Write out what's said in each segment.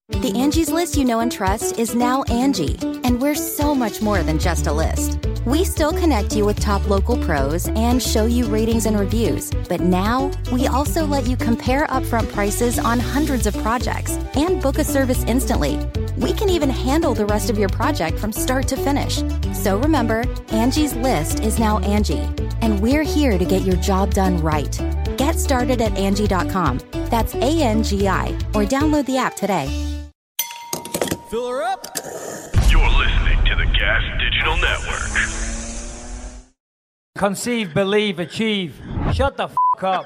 The Angie's List you know and trust is now Angie, and we're so much more than just a list. We still connect you with top local pros and show you ratings and reviews, but now we also let you compare upfront prices on hundreds of projects and book a service instantly. We can even handle the rest of your project from start to finish. So remember, Angie's List is now Angie, and we're here to get your job done right. Get started at Angie.com. That's ANGI, or download the app today. Fill her up. You're listening to the Gas Digital Network. Conceive, believe, achieve. Shut the f*** up.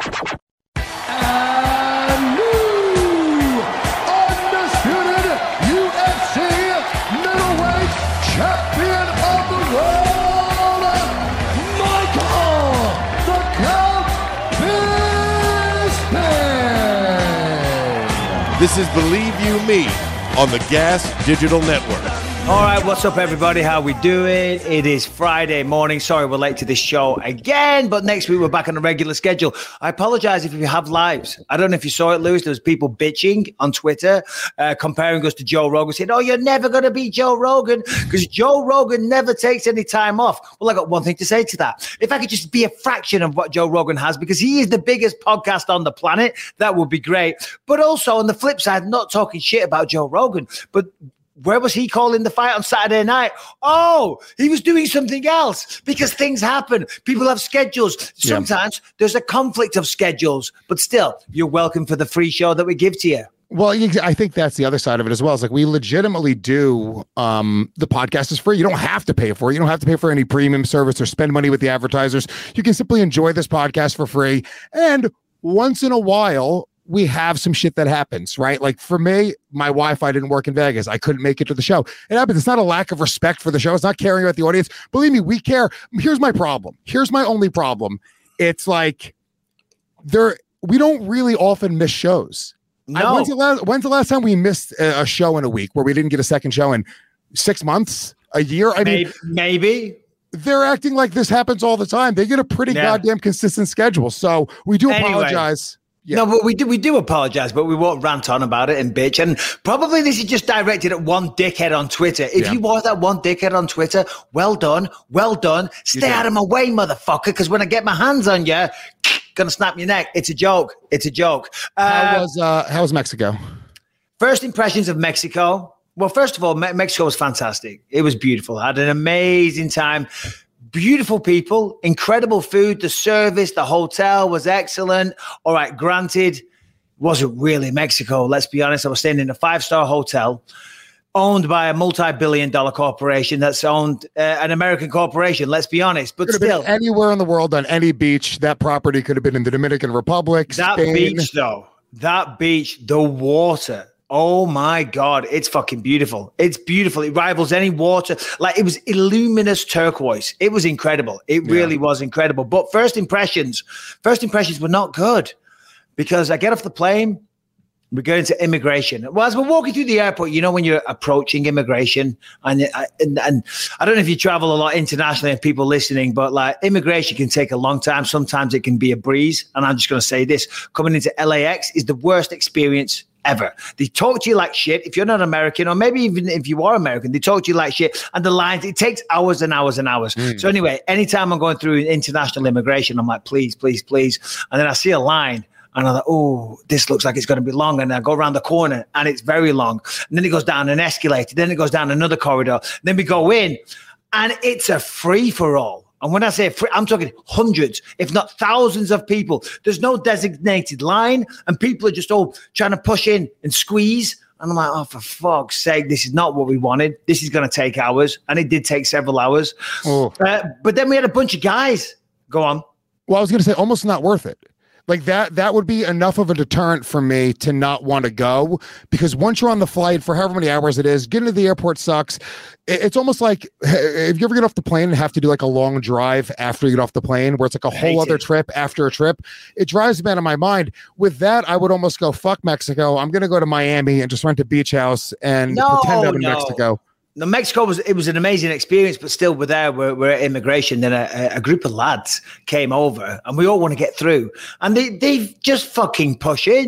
And new undisputed UFC middleweight champion of the world, Michael the Count Bisping. This is Believe You Me on the Gas Digital Network. All right, what's up, everybody? How we doing? It is Friday morning. Sorry we're late to this show again, but next week we're back on a regular schedule. I apologize if you have lives. I don't know if you saw it, Lewis. There was people bitching on Twitter, comparing us to Joe Rogan, saying, oh, you're never going to be Joe Rogan because Joe Rogan never takes any time off. Well, I got one thing to say to that. If I could just be a fraction of what Joe Rogan has, because he is the biggest podcast on the planet, that would be great. But also on the flip side, not talking shit about Joe Rogan, but where was he calling the fight on Saturday night? Oh, he was doing something else because things happen. People have schedules. Sometimes there's a conflict of schedules, but still, you're welcome for the free show that we give to you. Well, I think that's the other side of it as well. It's like we legitimately do. The podcast is free. You don't have to pay for it. You don't have to pay for any premium service or spend money with the advertisers. You can simply enjoy this podcast for free. And once in a while, we have some shit that happens, right? Like for me, my Wi-Fi didn't work in Vegas. I couldn't make it to the show. It happens. It's not a lack of respect for the show. It's not caring about the audience. Believe me, we care. Here's my problem. Here's my only problem. It's like we don't really often miss shows. No. When's the last time we missed a show in a week where we didn't get a second show in 6 months, a year? I mean, maybe. They're acting like this happens all the time. They get a pretty goddamn consistent schedule. So we do apologize. Yeah. No, but we do apologize, but we won't rant on about it and bitch. And probably this is just directed at one dickhead on Twitter. If you was that one dickhead on Twitter, well done. Stay out of my way, motherfucker, because when I get my hands on you, gonna snap your neck. It's a joke. How was Mexico? First impressions of Mexico. Well, first of all, Mexico was fantastic. It was beautiful. I had an amazing time. Beautiful people, incredible food, the service, the hotel was excellent. All right, granted, wasn't really Mexico. Let's be honest. I was staying in a 5-star hotel owned by a multi-billion-dollar corporation that's owned an American corporation. Let's be honest. But still, anywhere in the world on any beach, that property could have been in the Dominican Republic. That Spain. Beach, though, the water. Oh my God, it's fucking beautiful. It's beautiful. It rivals any water. Like it was illuminous turquoise. It was incredible. It really was incredible. But first impressions were not good because I get off the plane, we're going to immigration. Well, as we're walking through the airport, you know, when you're approaching immigration and I don't know if you travel a lot internationally and people listening, but like immigration can take a long time. Sometimes it can be a breeze. And I'm just going to say this, coming into LAX is the worst experience ever. They talk to you like shit. If you're not American, or maybe even if you are American, they talk to you like shit. And the lines, it takes hours and hours and hours. So anyway, anytime I'm going through international immigration, I'm like, please, please, please. And then I see a line and I'm like, oh, this looks like it's going to be long. And I go around the corner and it's very long. And then it goes down an escalator. Then it goes down another corridor. Then we go in and it's a free for all. And when I say free, I'm talking hundreds, if not thousands of people. There's no designated line and people are just all trying to push in and squeeze. And I'm like, oh, for fuck's sake, this is not what we wanted. This is going to take hours. And it did take several hours. But then we had a bunch of guys. Go on. Well, I was going to say almost not worth it. Like that would be enough of a deterrent for me to not want to go, because once you're on the flight for however many hours it is, getting to the airport sucks. It's almost like if you ever get off the plane and have to do like a long drive after you get off the plane, where it's like a whole other trip after a trip, it drives me out of my mind. With that, I would almost go, fuck Mexico. I'm going to go to Miami and just rent a beach house and pretend I'm in Mexico. No, Mexico was an amazing experience, but still we're at immigration. Then a group of lads came over and we all want to get through and they just fucking push in.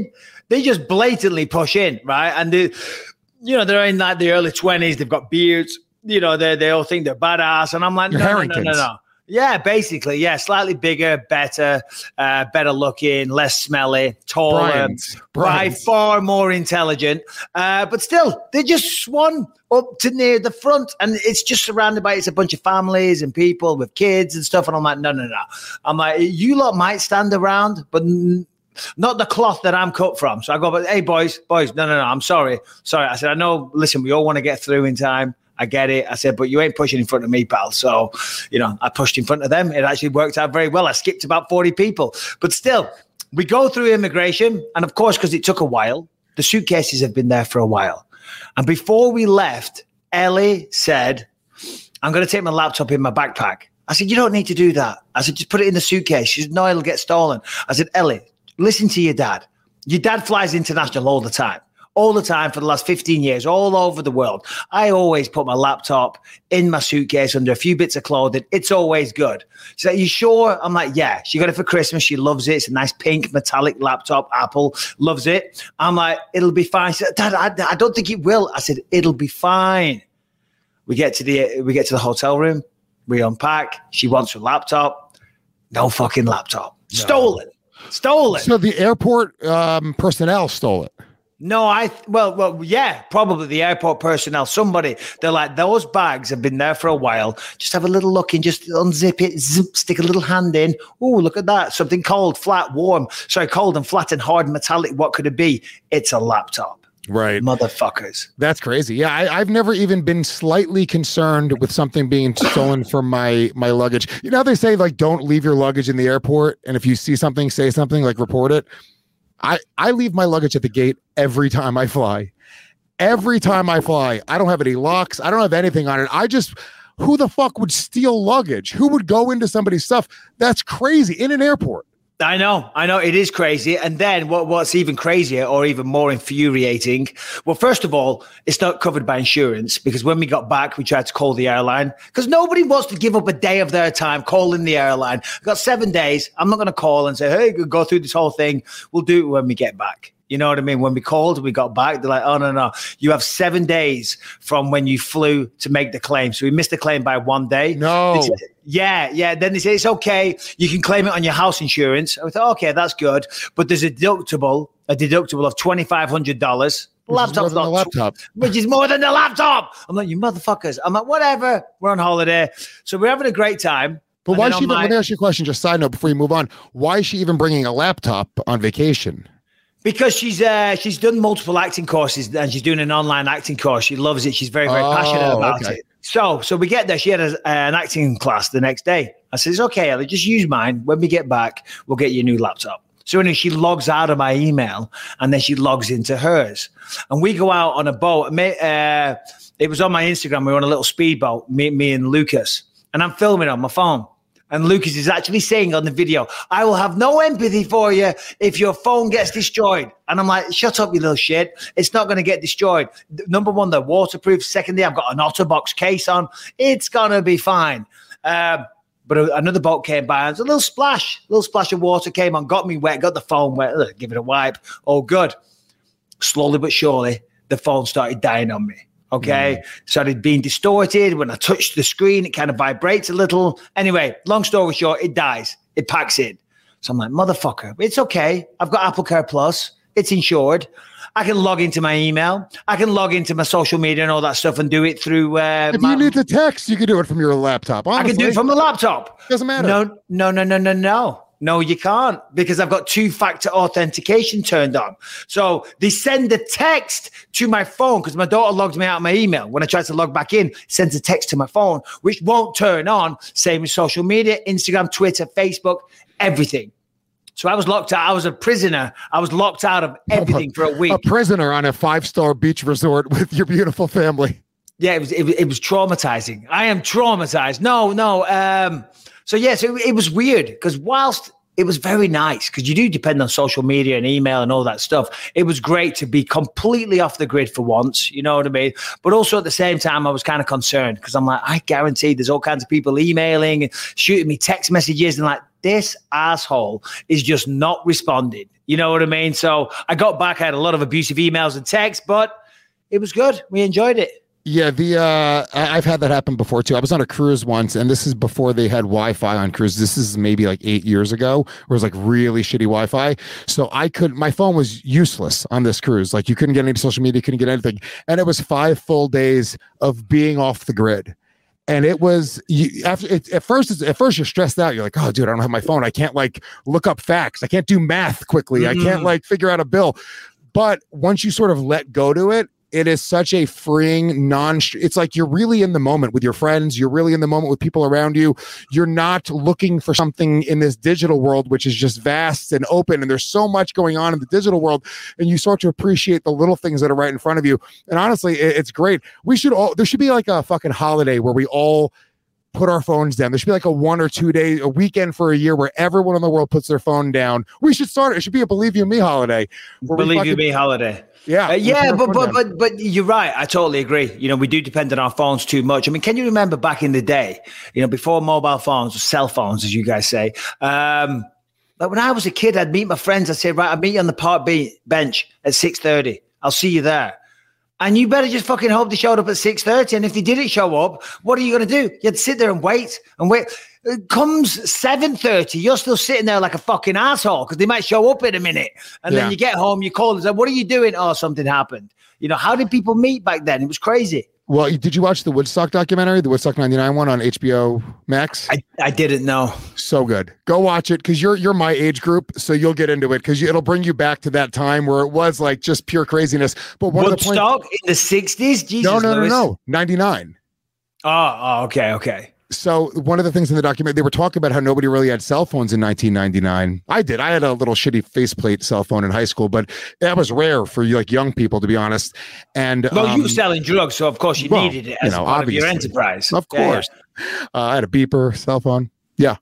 they just blatantly push in, right? And they're in like the early 20s. They've got beards. They all think they're badass. And I'm like, no. Yeah, basically, yeah, slightly bigger, better looking, less smelly, taller, by far more intelligent. But still, they just swan up to near the front, and it's just surrounded by, it's a bunch of families and people with kids and stuff. And I'm like, no. I'm like, you lot might stand around, but not the cloth that I'm cut from. So I go, but hey, boys, no, I'm sorry. I said, I know, listen, we all want to get through in time. I get it. I said, but you ain't pushing in front of me, pal. So, I pushed in front of them. It actually worked out very well. I skipped about 40 people. But still, we go through immigration. And of course, because it took a while, the suitcases have been there for a while. And before we left, Ellie said, I'm going to take my laptop in my backpack. I said, you don't need to do that. I said, just put it in the suitcase. She said, no, it'll get stolen. I said, Ellie, listen to your dad. Your dad flies international all the time for the last 15 years, all over the world. I always put my laptop in my suitcase under a few bits of clothing. It's always good. She's like, you sure? I'm like, yeah. She got it for Christmas. She loves it. It's a nice pink metallic laptop. Apple loves it. I'm like, it'll be fine. She said, Dad, I don't think it will. I said, it'll be fine. We get to the hotel room. We unpack. She wants her laptop. No fucking laptop. No. Stolen. So the airport personnel stole it. No, well, yeah, probably the airport personnel. Somebody, they're like, those bags have been there for a while. Just have a little look in, just unzip it, stick a little hand in. Oh, look at that. Something cold, flat, warm. Sorry, cold and flat and hard, metallic. What could it be? It's a laptop. Right. Motherfuckers. That's crazy. Yeah, I've never even been slightly concerned with something being stolen from my luggage. You know how they say, like, don't leave your luggage in the airport? And if you see something, say something, like report it. I leave my luggage at the gate every time I fly. Every time I fly. I don't have any locks. I don't have anything on it. Who the fuck would steal luggage? Who would go into somebody's stuff? That's crazy in an airport. I know. It is crazy. And then what's even crazier or even more infuriating, well, first of all, it's not covered by insurance because when we got back, we tried to call the airline because nobody wants to give up a day of their time calling the airline. I've got 7 days. I'm not going to call and say, hey, go through this whole thing. We'll do it when we get back. You know what I mean? When we called, we got back. They're like, oh, no. You have 7 days from when you flew to make the claim. So we missed the claim by 1 day. No. Yeah. Then they say, it's okay. You can claim it on your house insurance. I thought, okay, that's good. But there's a deductible of $2,500. Laptop. Which is more than the laptop. I'm like, you motherfuckers. I'm like, whatever. We're on holiday. So we're having a great time. But why is she even, let me ask you a question, just side note before you move on. Why is she even bringing a laptop on vacation? Because she's done multiple acting courses and she's doing an online acting course. She loves it. She's very, very passionate about it. So we get there. She had an acting class the next day. I said, it's okay, Ellie, just use mine. When we get back, we'll get you a new laptop. So anyway, she logs out of my email and then she logs into hers. And we go out on a boat. It was on my Instagram. We were on a little speedboat, me and Lucas. And I'm filming on my phone. And Lucas is actually saying on the video, I will have no empathy for you if your phone gets destroyed. And I'm like, shut up, you little shit. It's not going to get destroyed. Number one, they're waterproof. Secondly, I've got an OtterBox case on. It's going to be fine. But another boat came by. And a little splash of water came on, got me wet, got the phone wet. Give it a wipe. Oh, good. Slowly but surely, the phone started dying on me. Okay, started being distorted. When I touched the screen, it kind of vibrates a little. Anyway, long story short, it dies. It packs in. So I'm like, motherfucker, it's okay. I've got Apple Care Plus. It's insured. I can log into my email. I can log into my social media and all that stuff and do it through. If you need to text, you can do it from your laptop. Honestly. I can do it from the laptop. Doesn't matter. No. No, you can't because I've got 2-factor authentication turned on. So they send a text to my phone because my daughter logged me out of my email. When I tried to log back in, it sends a text to my phone, which won't turn on. Same with social media, Instagram, Twitter, Facebook, everything. So I was locked out. I was a prisoner. I was locked out of everything for a week. A prisoner on a 5-star beach resort with your beautiful family. Yeah, it was traumatizing. I am traumatized. No. So it was weird because whilst it was very nice because you do depend on social media and email and all that stuff. It was great to be completely off the grid for once, you know what I mean? But also at the same time, I was kind of concerned because I'm like, I guarantee there's all kinds of people emailing and shooting me text messages and like, this asshole is just not responding. You know what I mean? So I got back, I had a lot of abusive emails and texts, but it was good. We enjoyed it. Yeah, I've had that happen before too. I was on a cruise once, and this is before they had Wi-Fi on cruise. This is maybe like 8 years ago, where it was like really shitty Wi-Fi. So my phone was useless on this cruise. Like you couldn't get any social media, couldn't get anything. And it was 5 full days of being off the grid. And it was at first you're stressed out. You're like, oh, dude, I don't have my phone. I can't like look up facts. I can't do math quickly. I can't like figure out a bill. But once you sort of let go to it, it is such a freeing it's like you're really in the moment with your friends. You're really in the moment with people around you. You're not looking for something in this digital world, which is just vast and open. And there's so much going on in the digital world. And you start to appreciate the little things that are right in front of you. And honestly, it's great. There should be like a fucking holiday where we all put our phones down. There should be like a 1 or 2 day, a weekend for a year where everyone in the world puts their phone down. We should start it. It should be a Believe You Me holiday. Believe You Me holiday. Yeah. But you're right. I totally agree. You know, we do depend on our phones too much. I mean, can you remember back in the day, you know, before mobile phones or cell phones, as you guys say, like when I was a kid, I'd meet my friends. I'd say, right, I'll meet you on the park bench at 6:30. I'll see you there. And you better just fucking hope they showed up at 6:30. And if they didn't show up, what are you going to do? You had to sit there and wait. It comes 7:30, you're still sitting there like a fucking asshole because they might show up in a minute. And then you get home, you call and say, what are you doing? Oh, something happened. You know, how did people meet back then? It was crazy. Well, did you watch the Woodstock documentary, the Woodstock 99 one on HBO Max? I didn't know. So good. Go watch it because you're my age group, so you'll get into it because it'll bring you back to that time where it was like just pure craziness. But Woodstock in the 60s? Jesus, no. 99. Oh, okay. So one of the things in the document, they were talking about how nobody really had cell phones in 1999. I did. I had a little shitty faceplate cell phone in high school, but that was rare for like young people, to be honest. And you were selling drugs, so of course you needed it as part of your enterprise. Of course. Yeah. I had a beeper cell phone. Yeah.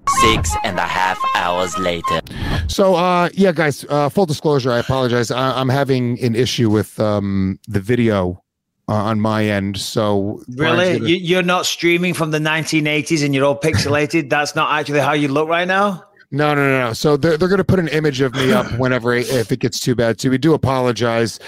6.5 hours later. So, guys, full disclosure, I apologize. I'm having an issue with the video on my end. So really, you're not streaming from the 1980s and you're all pixelated. That's not actually how you look right now. No. So they're going to put an image of me up whenever if it gets too bad. So we do apologize.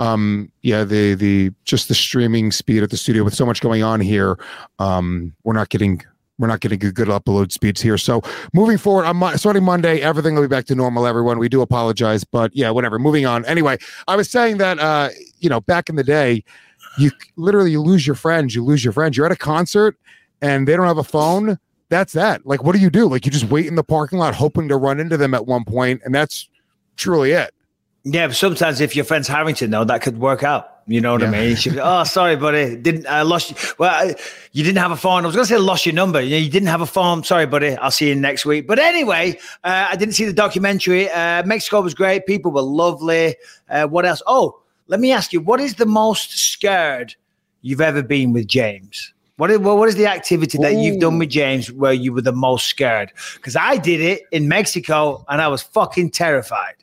The streaming speed at the studio with so much going on here, we're not getting good upload speeds here. So moving forward, starting Monday, everything will be back to normal, everyone. We do apologize, but yeah, whatever. Moving on. Anyway, I was saying that, back in the day, you lose your friends. You're at a concert and they don't have a phone. That's that. Like, what do? Like, you just wait in the parking lot hoping to run into them at one point, and that's truly it. Yeah, but sometimes if your friend's Harrington, though, that could work out. You know what I mean? Be, oh, sorry, buddy. I lost you. Well, you didn't have a phone. I was going to say lost your number. You didn't have a phone. Sorry, buddy. I'll see you next week. But anyway, I didn't see the documentary. Mexico was great. People were lovely. What else? Oh, let me ask you, what is the most scared you've ever been with James? What is the activity that you've done with James where you were the most scared? Because I did it in Mexico and I was fucking terrified.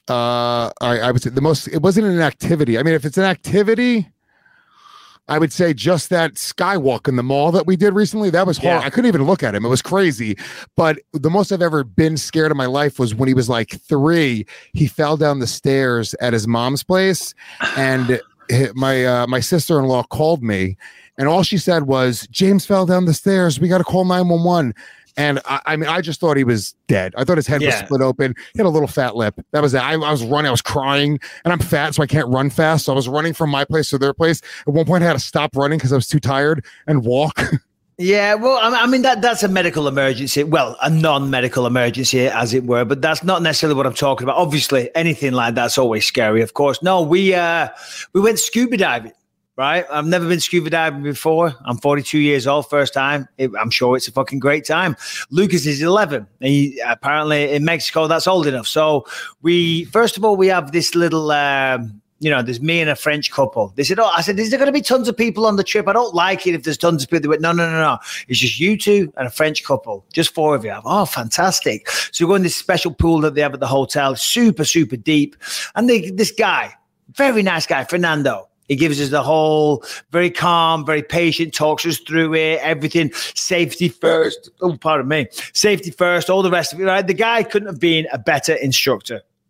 I would say it wasn't an activity. I mean, if it's an activity, I would say just that skywalk in the mall that we did recently. That was hard. I couldn't even look at him. It was crazy. But the most I've ever been scared in my life was when he was like 3. He fell down the stairs at his mom's place, and my sister-in-law called me, and all she said was, "James fell down the stairs. We got to call 911." And I just thought he was dead. I thought his head was split open. He had a little fat lip. That was it. I was running. I was crying, and I'm fat, so I can't run fast. So I was running from my place to their place. At one point, I had to stop running because I was too tired and walk. Yeah, well, I mean, that's a medical emergency. Well, a non-medical emergency, as it were, but that's not necessarily what I'm talking about. Obviously, anything like that's always scary, of course. No, we went scuba diving. Right? I've never been scuba diving before. I'm 42 years old, first time. I'm sure it's a fucking great time. Lucas is 11. And apparently in Mexico, that's old enough. So first of all, we have this little, there's me and a French couple. They said, I said, is there going to be tons of people on the trip? I don't like it if there's tons of people. They went, no. It's just you two and a French couple, just 4 of you. Oh, fantastic. So we go in this special pool that they have at the hotel, super, super deep. And this guy, very nice guy, Fernando, he gives us the whole very calm, very patient, talks us through it, everything, safety first. Oh, pardon me. Safety first, all the rest of it, right? The guy couldn't have been a better instructor.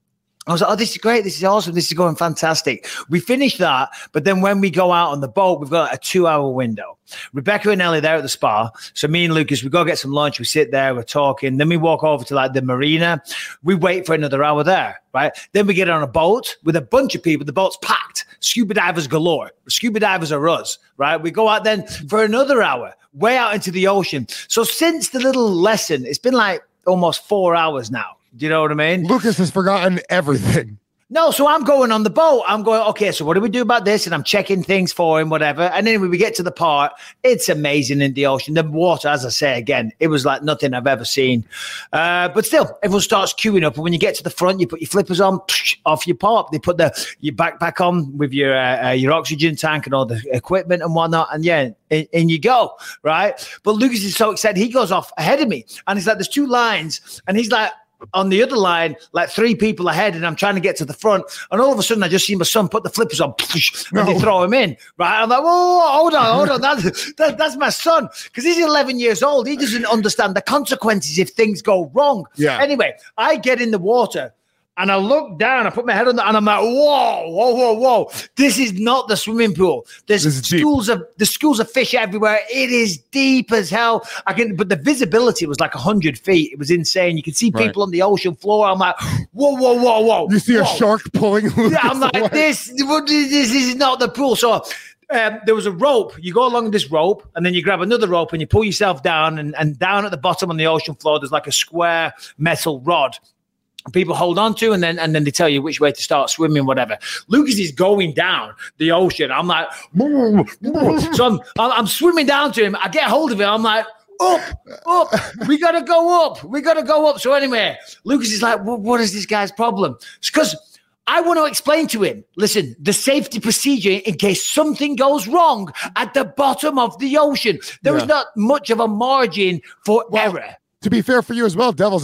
I was like, oh, this is great. This is awesome. This is going fantastic. We finished that. But then when we go out on the boat, we've got a 2-hour window. Rebecca and Ellie, they're at the spa. So me and Lucas, we go get some lunch. We sit there, we're talking. Then we walk over to like the marina. We wait for another hour there, right? Then we get on a boat with a bunch of people. The boat's packed. Scuba divers galore. Scuba divers are us, right? We go out then for another hour, way out into the ocean. So since the little lesson, it's been like almost 4 hours now. Do you know what I mean? Lucas has forgotten everything. No, so I'm going on the boat. I'm going, okay, so what do we do about this? And I'm checking things for him, whatever. And then we get to the part. It's amazing in the ocean. The water, as I say again, it was like nothing I've ever seen. But still, everyone starts queuing up. And when you get to the front, you put your flippers on, off you pop. They put your backpack on with your oxygen tank and all the equipment and whatnot. And yeah, in you go, right? But Lucas is so excited. He goes off ahead of me. And he's like, there's 2 lines. And he's like, on the other line, like 3 people ahead, and I'm trying to get to the front, and all of a sudden I just see my son put the flippers on, and they throw him in, right? I'm like, whoa, hold on, that's my son, because he's 11 years old. He doesn't understand the consequences if things go wrong. Yeah. Anyway, I get in the water, and I look down, I put my head on that, and I'm like, whoa. This is not the swimming pool. There's schools of fish everywhere. It is deep as hell. But the visibility was like 100 feet. It was insane. You could see people on the ocean floor. I'm like, whoa. You see a shark pulling. Yeah, I'm like, this is not the pool. So there was a rope. You go along this rope, and then you grab another rope, and you pull yourself down, and down at the bottom on the ocean floor, there's like a square metal rod. People hold on to, and then they tell you which way to start swimming, whatever. Lucas is going down the ocean. I'm like, so I'm swimming down to him. I get hold of it. I'm like, up. We gotta go up. So anyway, Lucas is like, what is this guy's problem? It's because I want to explain to him, listen, the safety procedure in case something goes wrong at the bottom of the ocean. There is not much of a margin for error. To be fair for you as well, Devil's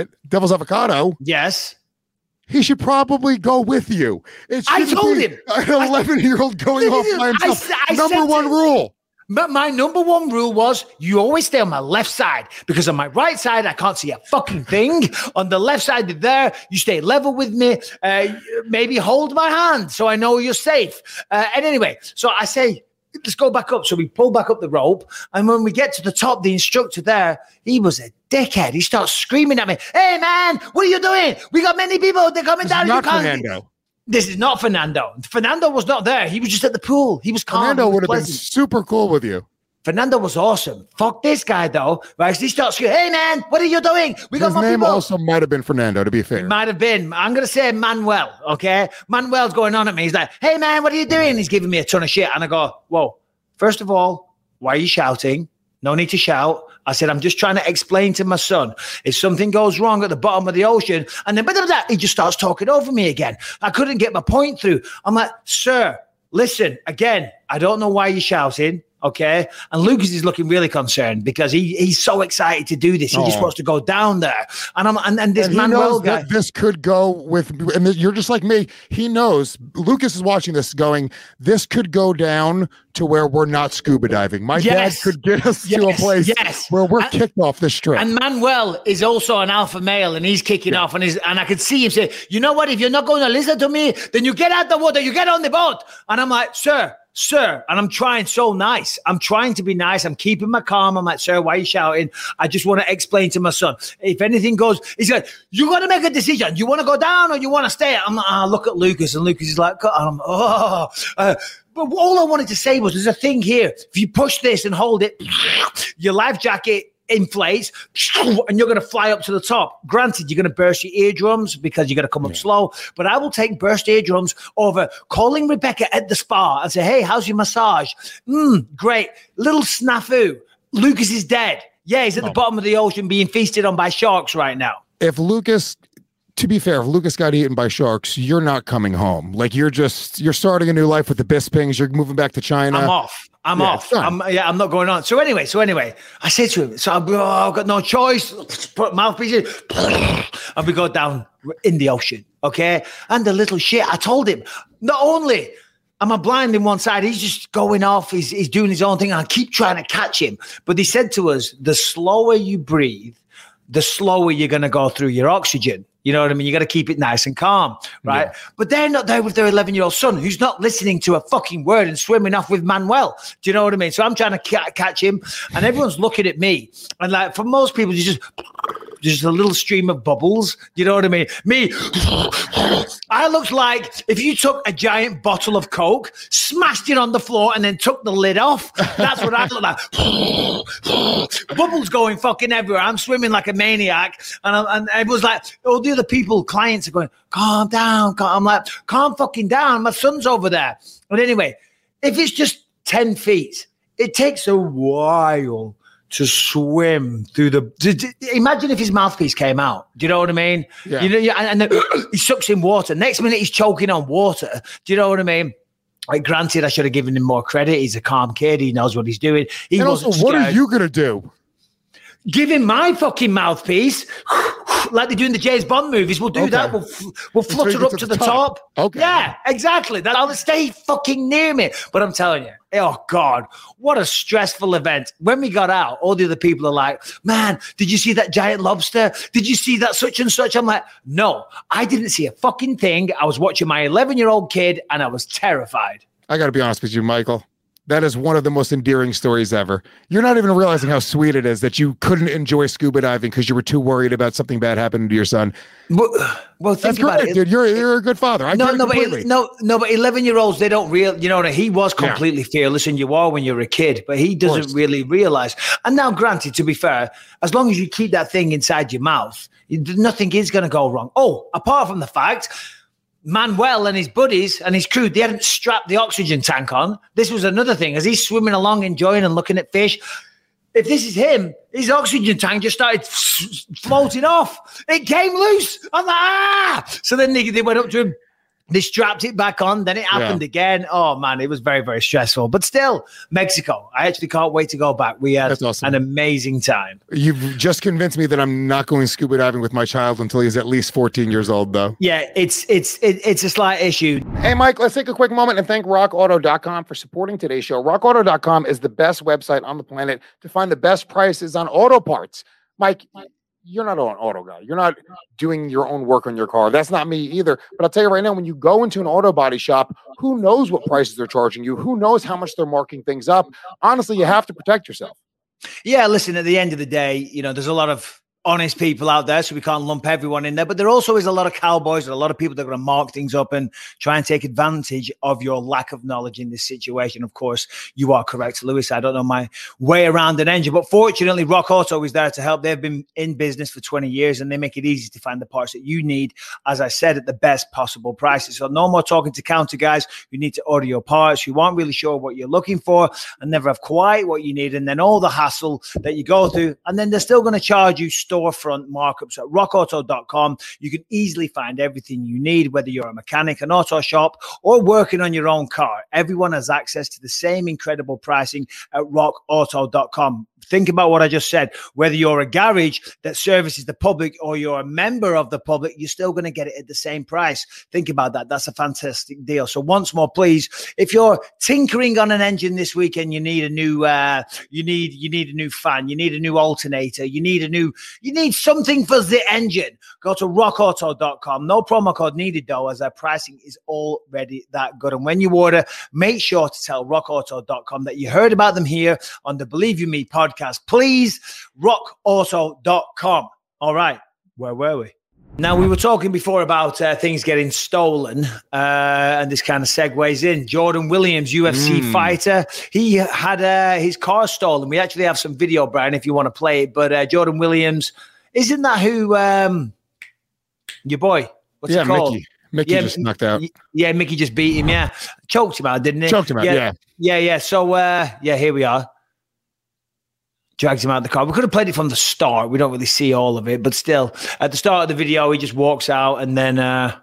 Avocado. Yes. He should probably go with you. I told him. An 11-year-old going off by himself. Number one rule. But my number one rule was you always stay on my left side, because on my right side, I can't see a fucking thing. On the left side there, you stay level with me. Maybe hold my hand so I know you're safe. And anyway, so I say, let's go back up. So we pull back up the rope. And when we get to the top, the instructor there, he was a dickhead. He starts screaming at me, hey, man, what are you doing? We got many people. They're coming down. Not Fernando. This is not Fernando. Fernando was not there. He was just at the pool. He was calm. Fernando would have been super cool with you. Fernando was awesome. Fuck this guy, though. Right? So he starts screaming, hey, man, what are you doing? We got His more name people. also might have been Fernando, to be fair. It might have been. I'm going to say Manuel, okay? Manuel's going on at me. He's like, hey, man, what are you doing? He's giving me a ton of shit. And I go, whoa. First of all, why are you shouting? No need to shout. I said, I'm just trying to explain to my son. If something goes wrong at the bottom of the ocean, and then he just starts talking over me again. I couldn't get my point through. I'm like, sir, listen, again, I don't know why you're shouting. Okay. And Lucas is looking really concerned because he's so excited to do this. He just wants to go down there. And this Manuel guy. This could go with, and you're just like me. He knows. Lucas is watching this going, this could go down to where we're not scuba diving. My dad could get us to a place where we're kicked off the strip. And Manuel is also an alpha male, and he's kicking off. And I could see him say, you know what? If you're not going to listen to me, then you get out the water, you get on the boat. And I'm like, sir, and I'm trying so nice. I'm trying to be nice. I'm keeping my calm. I'm like, sir, why are you shouting? I just want to explain to my son. If anything goes, he's like, you got to make a decision. You want to go down or you want to stay? I'm like, look at Lucas. And Lucas is like, but all I wanted to say was, there's a thing here. If you push this and hold it, your life jacket inflates and you're going to fly up to the top. Granted, you're going to burst your eardrums because you're going to come up slow, but I will take burst eardrums over calling Rebecca at the spa and say, hey, how's your massage? Great. Little snafu. Lucas is dead. Yeah, he's at the bottom of the ocean being feasted on by sharks right now. To be fair, if Lucas got eaten by sharks, you're not coming home. Like you're starting a new life with the Bispings. You're moving back to China. I'm off. I'm not going on. So anyway, I said to him, I've got no choice. Put mouthpiece in, and we go down in the ocean. Okay. And the little shit, I told him, not only am I blind in one side, he's just going off. He's doing his own thing. And I keep trying to catch him. But he said to us, the slower you breathe, the slower you're going to go through your oxygen. You know what I mean? You got to keep it nice and calm, right? Yeah. But they're not there with their 11-year-old son who's not listening to a fucking word and swimming off with Manuel. Do you know what I mean? So I'm trying to catch him, and everyone's looking at me. And like for most people, it's just a little stream of bubbles. You know what I mean? Me, I looked like if you took a giant bottle of Coke, smashed it on the floor, and then took the lid off. That's what I look like. Bubbles going fucking everywhere. I'm swimming like a maniac, and it was like all the other people, clients are going, calm down. I'm like, calm fucking down. My son's over there. But anyway, if it's just 10 feet, it takes a while to swim through imagine if his mouthpiece came out. Do you know what I mean? Yeah. You know, and then he sucks in water. Next minute he's choking on water. Do you know what I mean? Like, granted, I should have given him more credit. He's a calm kid. He knows what he's doing. And also, what are you going to do? Give him my fucking mouthpiece, like they do in the James Bond movies. We'll do that. We'll flutter up to the top. Okay. Yeah, exactly. That'll stay fucking near me. But I'm telling you, oh God, what a stressful event. When we got out, all the other people are like, man, did you see that giant lobster? Did you see that such and such? I'm like, no, I didn't see a fucking thing. I was watching my 11-year-old kid and I was terrified. I got to be honest with you, Michael. That is one of the most endearing stories ever. You're not even realizing how sweet it is that you couldn't enjoy scuba diving because you were too worried about something bad happening to your son. Well, think about it, dude. You're a good father. But 11-year-olds, they don't he was completely fearless, and you are when you're a kid, but he doesn't really realize. And now, granted, to be fair, as long as you keep that thing inside your mouth, nothing is going to go wrong. Oh, apart from the fact, Manuel and his buddies and his crew, they hadn't strapped the oxygen tank on. This was another thing. As he's swimming along, enjoying and looking at fish, if this is him, his oxygen tank just started floating off. It came loose. I'm like, So then they went up to him. They strapped it back on. Then it happened again. Oh, man, it was very, very stressful. But still, Mexico. I actually can't wait to go back. We had an amazing time. You've just convinced me that I'm not going scuba diving with my child until he's at least 14 years old, though. Yeah, it's a slight issue. Hey, Mike, let's take a quick moment and thank RockAuto.com for supporting today's show. RockAuto.com is the best website on the planet to find the best prices on auto parts. Mike, you're not an auto guy. You're not doing your own work on your car. That's not me either. But I'll tell you right now, when you go into an auto body shop, who knows what prices they're charging you? Who knows how much they're marking things up? Honestly, you have to protect yourself. Yeah, listen, at the end of the day, there's a lot of honest people out there, so we can't lump everyone in there, but there also is a lot of cowboys and a lot of people that are going to mark things up and try and take advantage of your lack of knowledge in this situation. Of course, you are correct, Lewis. I don't know my way around an engine, but fortunately, Rock Auto is there to help. They've been in business for 20 years and they make it easy to find the parts that you need, as I said, at the best possible prices. So no more talking to counter guys who need to order your parts, who aren't really sure what you're looking for and never have quite what you need, and then all the hassle that you go through, and then they're still going to charge you storefront markups at rockauto.com. You can easily find everything you need, whether you're a mechanic, an auto shop, or working on your own car. Everyone has access to the same incredible pricing at rockauto.com. Think about what I just said. Whether you're a garage that services the public or you're a member of the public, you're still going to get it at the same price. Think about that. That's a fantastic deal. So once more, please, if you're tinkering on an engine this weekend, you need a new, you need a new fan, you need a new alternator, you need something for the engine. Go to rockauto.com. No promo code needed though, as their pricing is already that good. And when you order, make sure to tell rockauto.com that you heard about them here on the Believe You Me podcast. Please, rockauto.com. All right, where were we? Now, we were talking before about things getting stolen, and this kind of segues in. Jordan Williams, UFC fighter, he had his car stolen. We actually have some video, Brian, if you want to play it. But Jordan Williams, isn't that who your boy? What's it called? Mickey just knocked out. Yeah, Mickey just beat him. Yeah, choked him out, didn't he? Choked him out. Yeah. So here we are. Drags him out of the car. We could have played it from the start. We don't really see all of it, but still, at the start of the video, he just walks out and then,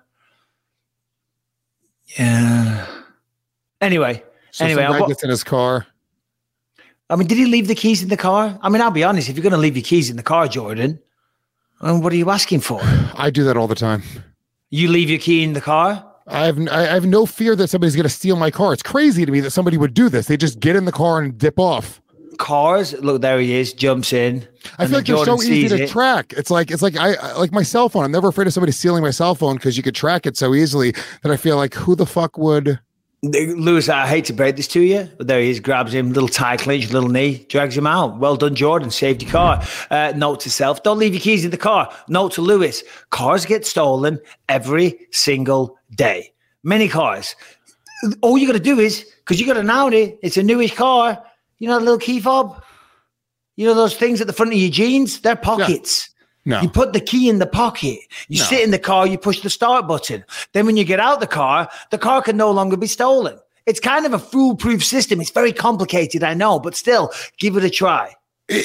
Anyway, some guy gets in his car. I mean, did he leave the keys in the car? I mean, I'll be honest. If you're going to leave your keys in the car, Jordan, what are you asking for? I do that all the time. You leave your key in the car? I have no fear that somebody's going to steal my car. It's crazy to me that somebody would do this. They just get in the car and dip off. cars, look, there he is, jumps in. I feel like they're so easy to track. It's like I like my cell phone. I'm never afraid of somebody stealing my cell phone because you could track it so easily that I feel like who the fuck would. Lewis, I hate to break this to you, but there he is, grabs him, little tie clinch, little knee, drags him out. Well done, Jordan, saved your car. Note to self, don't leave your keys in the car. Note to Lewis, cars get stolen every single day. Many cars. All you got to do is, because you got an Audi, it's a newish car, you know, the little key fob? You know those things at the front of your jeans? They're pockets. No. You put the key in the pocket. You sit in the car, you push the start button. Then when you get out the car can no longer be stolen. It's kind of a foolproof system. It's very complicated, I know, but still, give it a try.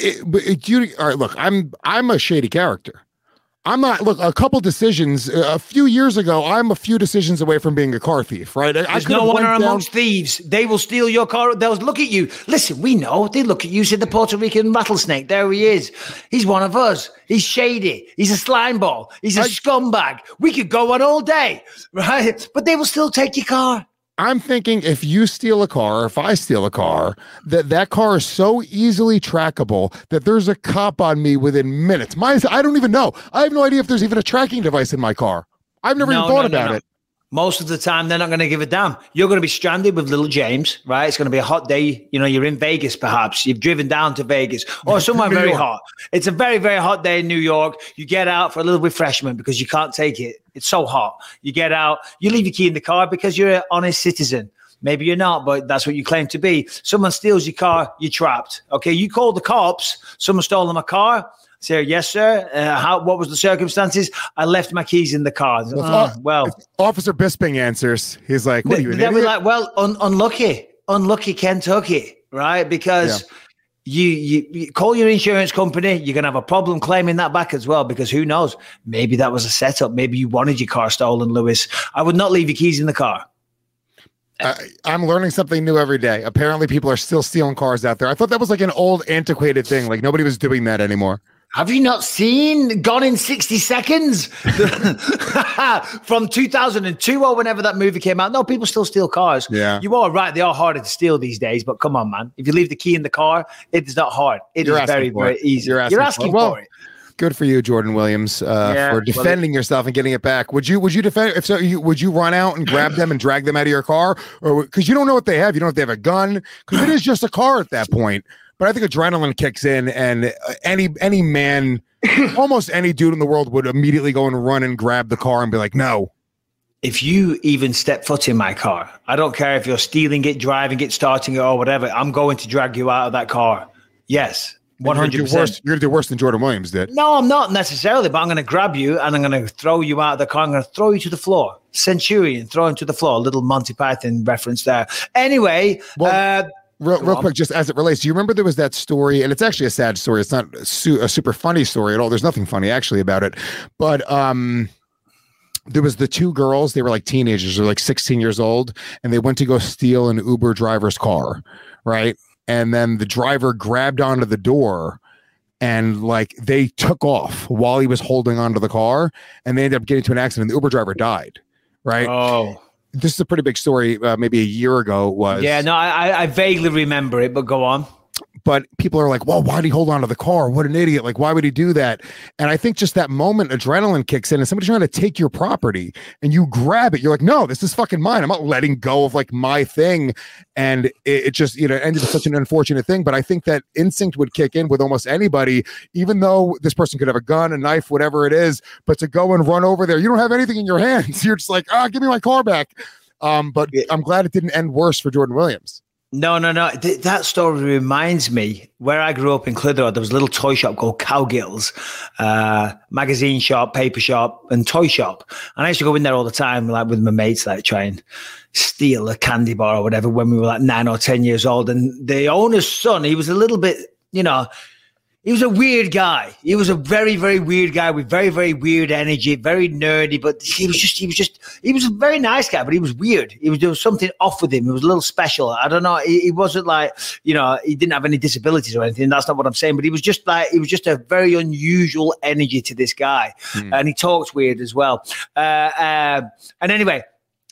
All right, look, I'm a shady character. I'm not, look, a couple decisions, a few years ago, I'm a few decisions away from being a car thief, right? There's no honor amongst thieves. They will steal your car. They'll look at you. Listen, we know. They look at you, said the Puerto Rican rattlesnake. There he is. He's one of us. He's shady. He's a slime ball. He's a scumbag. We could go on all day, right? But they will still take your car. I'm thinking if you steal a car, or if I steal a car, that car is so easily trackable that there's a cop on me within minutes. I don't even know. I have no idea if there's even a tracking device in my car. I've never even thought about it. Most of the time, they're not going to give a damn. You're going to be stranded with little James, right? It's going to be a hot day. You know, you're in Vegas, perhaps. You've driven down to Vegas or somewhere very hot. It's a very, very hot day in New York. You get out for a little refreshment because you can't take it. It's so hot. You get out. You leave your key in the car because you're an honest citizen. Maybe you're not, but that's what you claim to be. Someone steals your car, you're trapped. Okay, you call the cops. Someone stole my car. Say, yes, sir. What was the circumstances? I left my keys in the car. Well, Officer Bisping answers. He's like, what are you, an idiot? Like, well, unlucky Kentucky, right? Because you call your insurance company, you're going to have a problem claiming that back as well, because who knows? Maybe that was a setup. Maybe you wanted your car stolen, Lewis. I would not leave your keys in the car. I'm learning something new every day. Apparently people are still stealing cars out there. I thought that was like an old antiquated thing. Like nobody was doing that anymore. Have you not seen Gone in 60 Seconds from 2002 or whenever that movie came out? No, people still steal cars. Yeah. You are right. They are harder to steal these days, but come on, man. If you leave the key in the car, it is not hard. It is very, very easy. You're asking for it. Good for you, Jordan Williams, for defending yourself and getting it back. Would you defend? If so, would you run out and grab them and drag them out of your car? Or because you don't know what they have. You don't know if they have a gun, because it is just a car at that point. But I think adrenaline kicks in, and any man, almost any dude in the world would immediately go and run and grab the car and be like, no. If you even step foot in my car, I don't care if you're stealing it, driving it, starting it, or whatever, I'm going to drag you out of that car. Yes, 100%. You're going to do worse than Jordan Williams did. No, I'm not necessarily, but I'm going to grab you and I'm going to throw you out of the car. I'm going to throw you to the floor. Centurion, throw him to the floor. A little Monty Python reference there. Anyway, Real quick, just as it relates, do you remember there was that story, and it's actually a sad story. It's not a super funny story at all. There's nothing funny actually about it. But there was the two girls. They were like teenagers. They're like 16 years old, and they went to go steal an Uber driver's car, right? And then the driver grabbed onto the door, and like they took off while he was holding onto the car, and they ended up getting into an accident. The Uber driver died, right? Oh. This is a pretty big story. Maybe a year ago it was. Yeah, no, I vaguely remember it, but go on. But people are like, well, why did he hold on to the car? What an idiot. Like, why would he do that? And I think just that moment, adrenaline kicks in and somebody's trying to take your property and you grab it. You're like, no, this is fucking mine. I'm not letting go of like my thing. And it just, ended with such an unfortunate thing. But I think that instinct would kick in with almost anybody, even though this person could have a gun, a knife, whatever it is, but to go and run over there, you don't have anything in your hands. You're just like, give me my car back. But I'm glad it didn't end worse for Jordan Williams. No. That story reminds me where I grew up in Clitheroe. There was a little toy shop called Cowgills, magazine shop, paper shop, and toy shop. And I used to go in there all the time, like with my mates, like try and steal a candy bar or whatever when we were like 9 or 10 years old. And the owner's son, he was a little bit, he was a weird guy. He was a very, very weird guy with very, very weird energy, very nerdy, but he was a very nice guy, but he was weird. There was something off with him. He was a little special. I don't know. He wasn't like, he didn't have any disabilities or anything. That's not what I'm saying, but he was just a very unusual energy to this guy. And he talked weird as well. And anyway,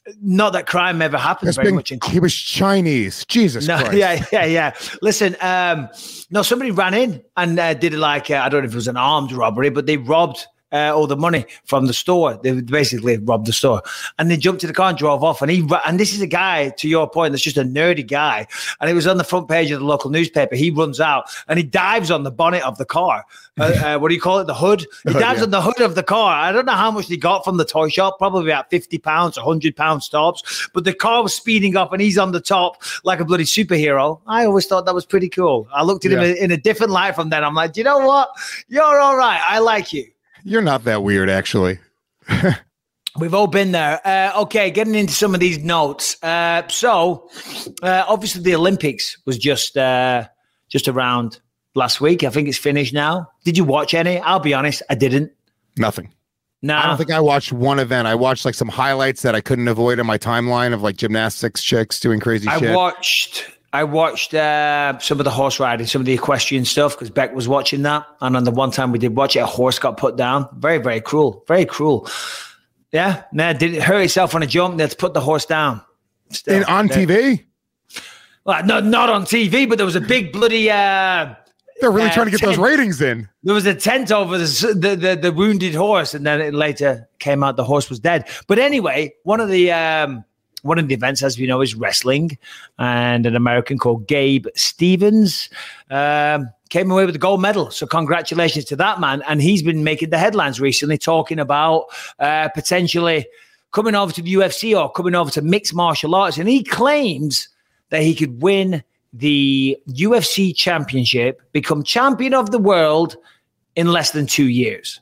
Not that crime ever happened very much. He was Chinese. Jesus Christ. Yeah. Listen, no, somebody ran in and did it like, I don't know if it was an armed robbery, but they robbed all the money from the store. They basically robbed the store, and they jumped to the car and drove off. And this is a guy, to your point, that's just a nerdy guy. And it was on the front page of the local newspaper. He runs out and he dives on the bonnet of the car. What do you call it? The hood. He dives on the hood of the car. I don't know how much he got from the toy shop. Probably about £50, £100 tops. But the car was speeding up, and he's on the top like a bloody superhero. I always thought that was pretty cool. I looked at him in a different light from then. I'm like, do you know what? You're all right. I like you. You're not that weird, actually. We've all been there. Okay, getting into some of these notes. So, obviously, the Olympics was just around last week. I think it's finished now. Did you watch any? I'll be honest, I didn't. Nothing. No, I don't think I watched one event. I watched like some highlights that I couldn't avoid on my timeline of like gymnastics chicks doing crazy shit. I watched some of the horse riding, some of the equestrian stuff, because Beck was watching that. And on the one time we did watch it, a horse got put down. Very, very cruel. Very cruel. Yeah. Did it hurt itself on a jump? Let's put the horse down. On TV? Well, no, not on TV, but there was a big bloody... They're really trying to get those ratings in. There was a tent over the wounded horse, and then it later came out the horse was dead. But anyway, one of the events, as we know, is wrestling, and an American called Gabe Stevens came away with the gold medal. So congratulations to that man. And he's been making the headlines recently, talking about potentially coming over to the UFC or coming over to mixed martial arts. And he claims that he could win the UFC championship, become champion of the world in less than 2 years.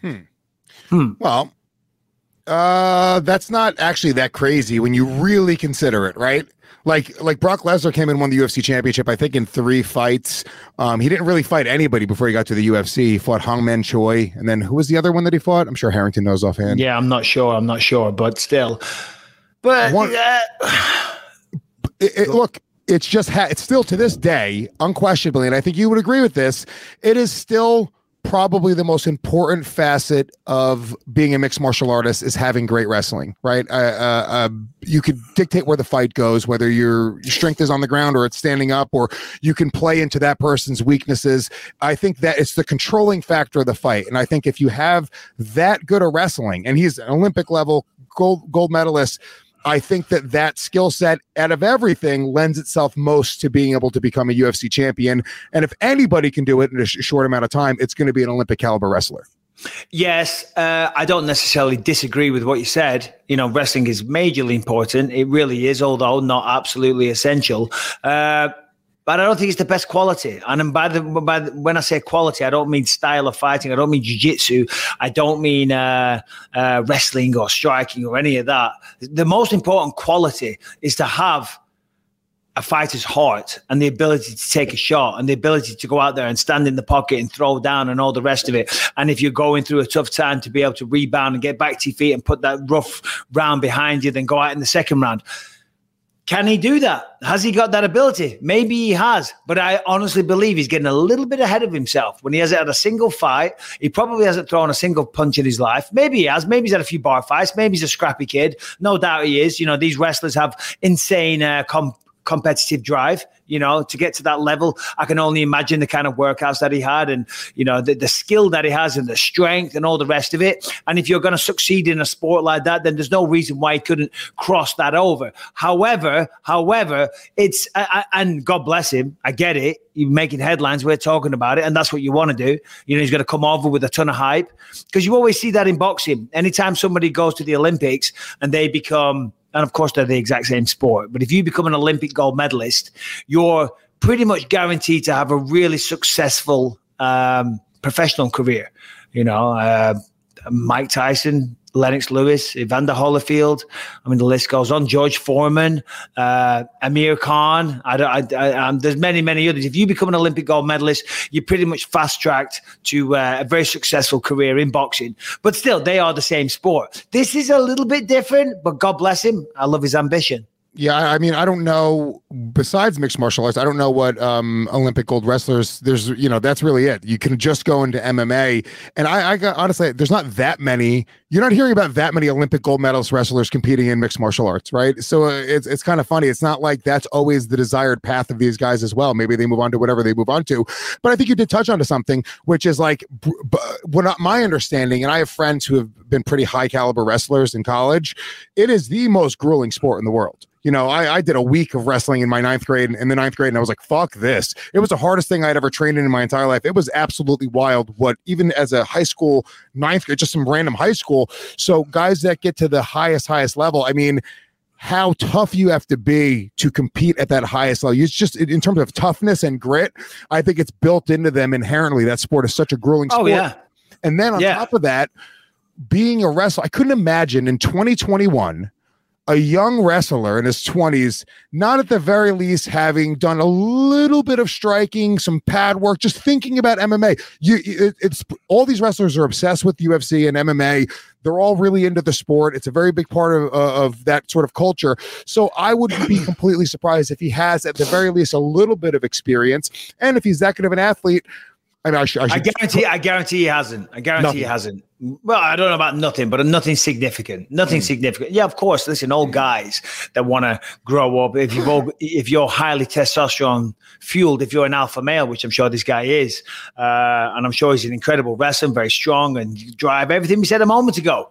Well, that's not actually that crazy when you really consider it, right? Like Brock Lesnar came and won the UFC championship, I think, in 3 fights. He didn't really fight anybody before he got to the UFC. He fought Hong Man Choi. And then who was the other one that he fought? I'm sure Harrington knows offhand. Yeah, I'm not sure, but still. But look, it's just it's still to this day, unquestionably, and I think you would agree with this, it is still probably the most important facet of being a mixed martial artist is having great wrestling, right? You could dictate where the fight goes, whether your strength is on the ground or it's standing up, or you can play into that person's weaknesses. I think that it's the controlling factor of the fight. And I think if you have that good of wrestling, and he's an Olympic level gold medalist, I think that skill set out of everything lends itself most to being able to become a UFC champion. And if anybody can do it in a short amount of time, it's going to be an Olympic caliber wrestler. Yes, I don't necessarily disagree with what you said. You know, wrestling is majorly important. It really is, although not absolutely essential. But I don't think it's the best quality. And when I say quality, I don't mean style of fighting. I don't mean jiu-jitsu. I don't mean wrestling or striking or any of that. The most important quality is to have a fighter's heart and the ability to take a shot and the ability to go out there and stand in the pocket and throw down and all the rest of it. And if you're going through a tough time, to be able to rebound and get back to your feet and put that rough round behind you, then go out in the second round. Can he do that? Has he got that ability? Maybe he has, but I honestly believe he's getting a little bit ahead of himself. When he hasn't had a single fight, he probably hasn't thrown a single punch in his life. Maybe he has. Maybe he's had a few bar fights. Maybe he's a scrappy kid. No doubt he is. You know, these wrestlers have insane competitive drive, you know, to get to that level. I can only imagine the kind of workouts that he had and, you know, the skill that he has and the strength and all the rest of it. And if you're going to succeed in a sport like that, then there's no reason why he couldn't cross that over. However, it's, and God bless him, I get it. You're making headlines, we're talking about it, and that's what you want to do. You know, he's going to come over with a ton of hype, because you always see that in boxing. Anytime somebody goes to the Olympics and they become, and of course, they're the exact same sport. But if you become an Olympic gold medalist, you're pretty much guaranteed to have a really successful professional career. You know, Mike Tyson, Lennox Lewis, Evander Holyfield. I mean, the list goes on. George Foreman, Amir Khan. There's many others. If you become an Olympic gold medalist, you're pretty much fast-tracked to a very successful career in boxing. But still, they are the same sport. This is a little bit different, but God bless him. I love his ambition. Yeah, I mean, I don't know, besides mixed martial arts, I don't know what Olympic gold wrestlers, there's, you know, that's really it. You can just go into MMA. And I got, honestly, there's not that many you're not hearing about that many Olympic gold medalist wrestlers competing in mixed martial arts, right? So it's kind of funny. It's not like that's always the desired path of these guys as well. Maybe they move on to whatever they move on to. But I think you did touch onto something, which is like, my understanding, and I have friends who have been pretty high caliber wrestlers in college, it is the most grueling sport in the world. You know, I did a week of wrestling in my ninth grade, and I was like, fuck this. It was the hardest thing I'd ever trained in my entire life. It was absolutely wild. What, even as a high school ninth grade, just some random high school. So guys that get to the highest level, I mean, how tough you have to be to compete at that highest level. It's just, in terms of toughness and grit, I think it's built into them inherently. That sport is such a grueling sport. Oh, yeah. And then on top of that, being a wrestler, I couldn't imagine in 2021, a young wrestler in his 20s, not at the very least having done a little bit of striking, some pad work, just thinking about MMA. It's all these wrestlers are obsessed with UFC and MMA. They're all really into the sport. It's a very big part of that sort of culture. So I would be completely surprised if he has, at the very least, a little bit of experience. And if he's that good of an athlete, I mean, I guarantee he hasn't. He hasn't. Well, I don't know about nothing, but nothing significant. Significant. Yeah, of course. Listen, all guys that want to grow up, if you're highly testosterone fueled, if you're an alpha male, which I'm sure this guy is, and I'm sure he's an incredible wrestler, very strong and drive, everything we said a moment ago.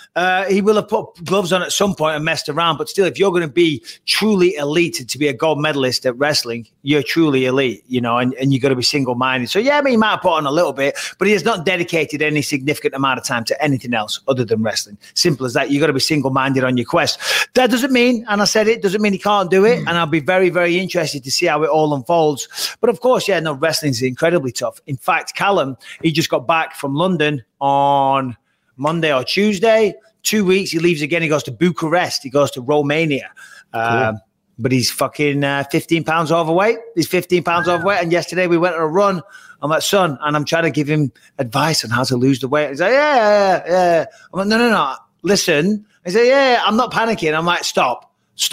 He will have put gloves on at some point and messed around, but still, if you're going to be truly elite, to be a gold medalist at wrestling, you're truly elite, you know, and you've got to be single-minded. So, yeah, I mean, he might have put on a little bit, but he has not dedicated any significant amount of time to anything else other than wrestling. Simple as that. You've got to be single-minded on your quest. That doesn't mean, and I said it, doesn't mean he can't do it, and I'll be very, very interested to see how it all unfolds. But, of course, yeah, no, wrestling is incredibly tough. In fact, Callum, he just got back from London on Monday or Tuesday. 2 weeks, he leaves again. He goes to Bucharest. He goes to Romania. Cool. But he's fucking 15 pounds overweight. He's 15 pounds overweight. And yesterday we went on a run. I'm like, son, and I'm trying to give him advice on how to lose the weight. He's like, yeah. I'm like, no. Listen. I say, yeah, I'm not panicking. I'm like, stop.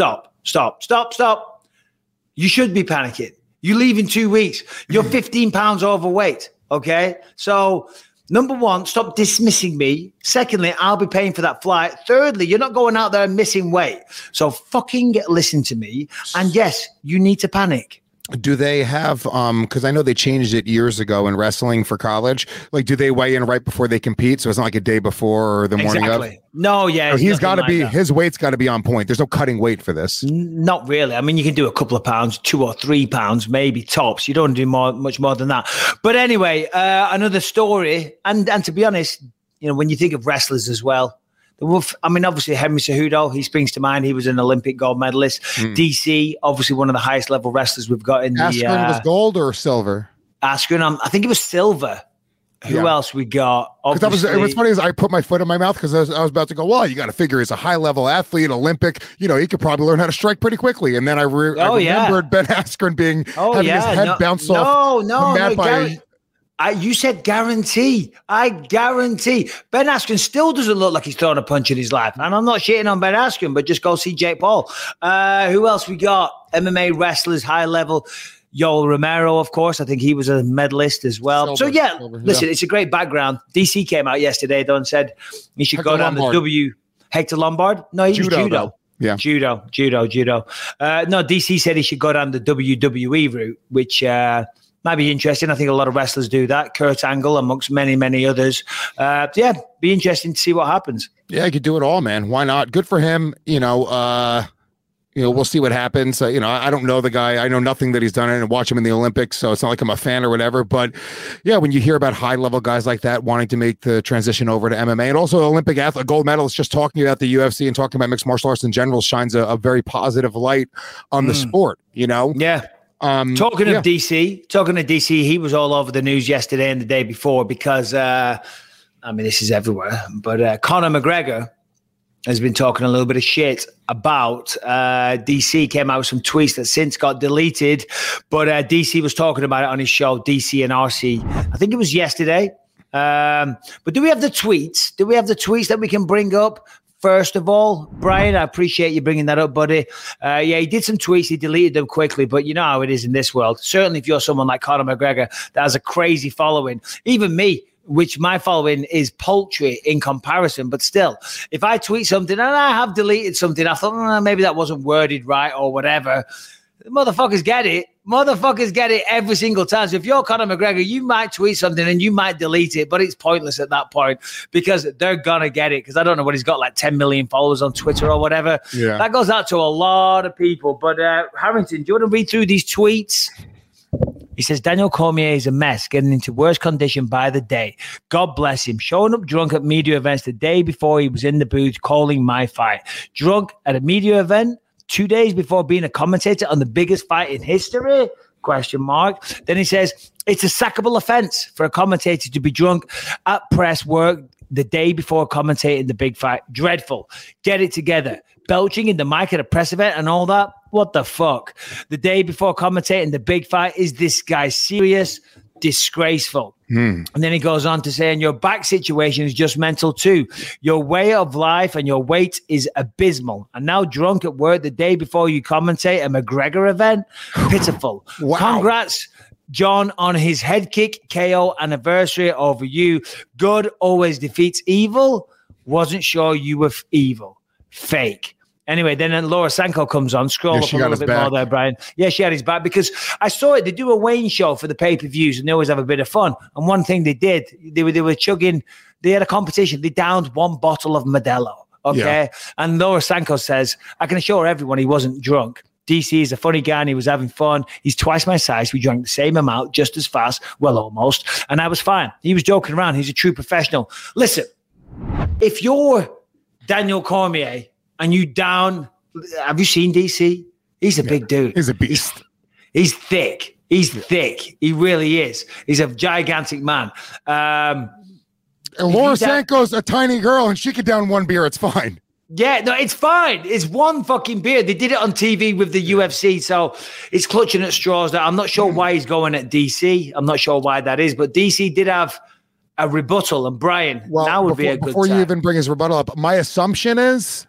You should be panicking. You leave in 2 weeks. You're 15 pounds overweight. Okay? So, number one, stop dismissing me. Secondly, I'll be paying for that flight. Thirdly, you're not going out there and missing weight. So fucking listen to me. And yes, you need to panic. Do they have, because I know they changed it years ago in wrestling for college. Like, do they weigh in right before they compete? So it's not like a day before or the morning of? No, yeah. So he's got to be, his weight's got to be on point. There's no cutting weight for this. Not really. I mean, you can do a couple of pounds, 2 or 3 pounds, maybe tops. You don't do much more than that. But anyway, another story. And to be honest, you know, when you think of wrestlers as well, I mean, obviously, Henry Cejudo, he springs to mind. He was an Olympic gold medalist. DC, obviously one of the highest level wrestlers we've got in Askren was gold or silver? Askren, I think it was silver. Who else we got? What's funny is I put my foot in my mouth because I was about to go, well, you got to figure he's a high level athlete, Olympic. You know, he could probably learn how to strike pretty quickly. And then I remembered Ben Askren having his head bounce off. You said guarantee. I guarantee. Ben Askren still doesn't look like he's thrown a punch in his life. And I'm not shitting on Ben Askren, but just go see Jake Paul. Who else we got? MMA wrestlers, high level. Yoel Romero, of course. I think he was a medalist as well. Silver, listen, it's a great background. DC came out yesterday, though, and said he should go down the W. Hector Lombard? No, he was judo. Yeah. Judo. No, DC said he should go down the WWE route, which might be interesting. I think a lot of wrestlers do that. Kurt Angle, amongst many, many others. Be interesting to see what happens. Yeah, he could do it all, man. Why not? Good for him. We'll see what happens. I don't know the guy. I know nothing that he's done. I didn't watch him in the Olympics, so it's not like I'm a fan or whatever. But yeah, when you hear about high-level guys like that wanting to make the transition over to MMA, and also Olympic athlete, gold medalist, just talking about the UFC and talking about mixed martial arts in general shines a very positive light on the sport, you know? Yeah. Talking to DC, he was all over the news yesterday and the day before because, this is everywhere, but Conor McGregor has been talking a little bit of shit about DC, came out with some tweets that since got deleted, but DC was talking about it on his show, DC and RC. I think it was yesterday. But do we have the tweets? Do we have the tweets that we can bring up? First of all, Brian, I appreciate you bringing that up, buddy. He did some tweets. He deleted them quickly, but you know how it is in this world. Certainly if you're someone like Conor McGregor that has a crazy following, even me, which my following is paltry in comparison. But still, if I tweet something and I have deleted something, I thought maybe that wasn't worded right or whatever. Motherfuckers get it. Motherfuckers get it every single time. So if you're Conor McGregor, you might tweet something and you might delete it, but it's pointless at that point because they're going to get it. Because I don't know what he's got, like 10 million followers on Twitter or whatever. Yeah. That goes out to a lot of people. But Harrington, do you want to read through these tweets? He says, Daniel Cormier is a mess, getting into worse condition by the day. God bless him. Showing up drunk at media events the day before he was in the booth calling my fight. Drunk at a media event 2 days before being a commentator on the biggest fight in history? ? Then he says, it's a sackable offense for a commentator to be drunk at press work the day before commentating the big fight. Dreadful. Get it together. Belching in the mic at a press event and all that? What the fuck? The day before commentating the big fight, is this guy serious? Disgraceful. And then he goes on to say, and your back situation is just mental too. Your way of life and your weight is abysmal. And now drunk at work the day before you commentate a McGregor event? Pitiful. Wow. Congrats, John, on his head kick KO anniversary over you. Good always defeats evil. Wasn't sure you were evil. Fake. Anyway, then Laura Sanko comes on. Scroll up a little bit more there, Brian. Yeah, she had his back because I saw it. They do a Wayne show for the pay-per-views and they always have a bit of fun. And one thing they did, they were chugging, they had a competition. They downed one bottle of Modelo, okay? Yeah. And Laura Sanko says, I can assure everyone he wasn't drunk. DC is a funny guy and he was having fun. He's twice my size. We drank the same amount, just as fast, well, almost. And I was fine. He was joking around. He's a true professional. Listen, if you're Daniel Cormier, and you down, have you seen DC? He's a big dude. He's a beast. He's thick. He's thick. He really is. He's a gigantic man. And Laura Sanko's a tiny girl and she could down one beer. It's fine. Yeah, no, it's fine. It's one fucking beer. They did it on TV with the UFC, so it's clutching at straws. That I'm not sure why he's going at DC. I'm not sure why that is, but DC did have a rebuttal, and Brian, that would be a good before time. You even bring his rebuttal up, my assumption is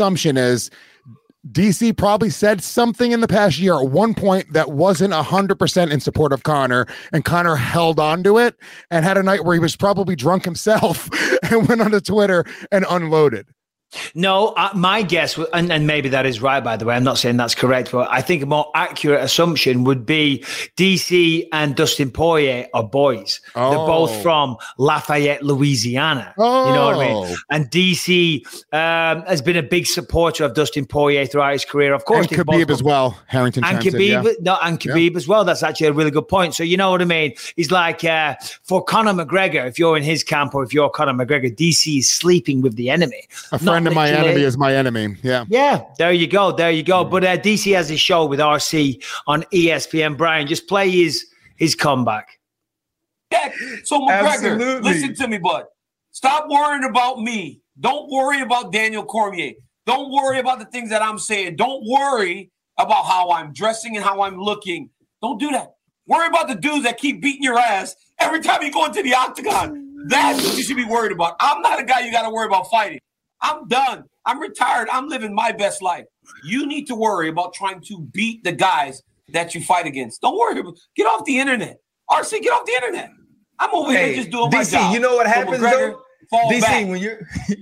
DC probably said something in the past year at one point that wasn't 100% in support of Conor, and Conor held on to it and had a night where he was probably drunk himself and went onto Twitter and unloaded. No, my guess, and maybe that is right, by the way, I'm not saying that's correct, but I think a more accurate assumption would be DC and Dustin Poirier are boys. Oh. They're both from Lafayette, Louisiana. Oh. You know what I mean? And DC has been a big supporter of Dustin Poirier throughout his career. Of course, and Khabib as well. Harrington and Khabib as well. That's actually a really good point. So you know what I mean? He's like, for Conor McGregor, if you're in his camp or if you're Conor McGregor, DC is sleeping with the enemy. Friend of my enemy is my enemy. Yeah. There you go. But DC has his show with RC on ESPN. Brian, just play his comeback. So McGregor, listen to me, bud. Stop worrying about me. Don't worry about Daniel Cormier. Don't worry about the things that I'm saying. Don't worry about how I'm dressing and how I'm looking. Don't do that. Worry about the dudes that keep beating your ass every time you go into the octagon. That's what you should be worried about. I'm not a guy you got to worry about fighting. I'm done. I'm retired. I'm living my best life. You need to worry about trying to beat the guys that you fight against. Don't worry. Get off the internet. RC, get off the internet. I'm over here just doing my job. You know what happens, though? DC, back. when you're...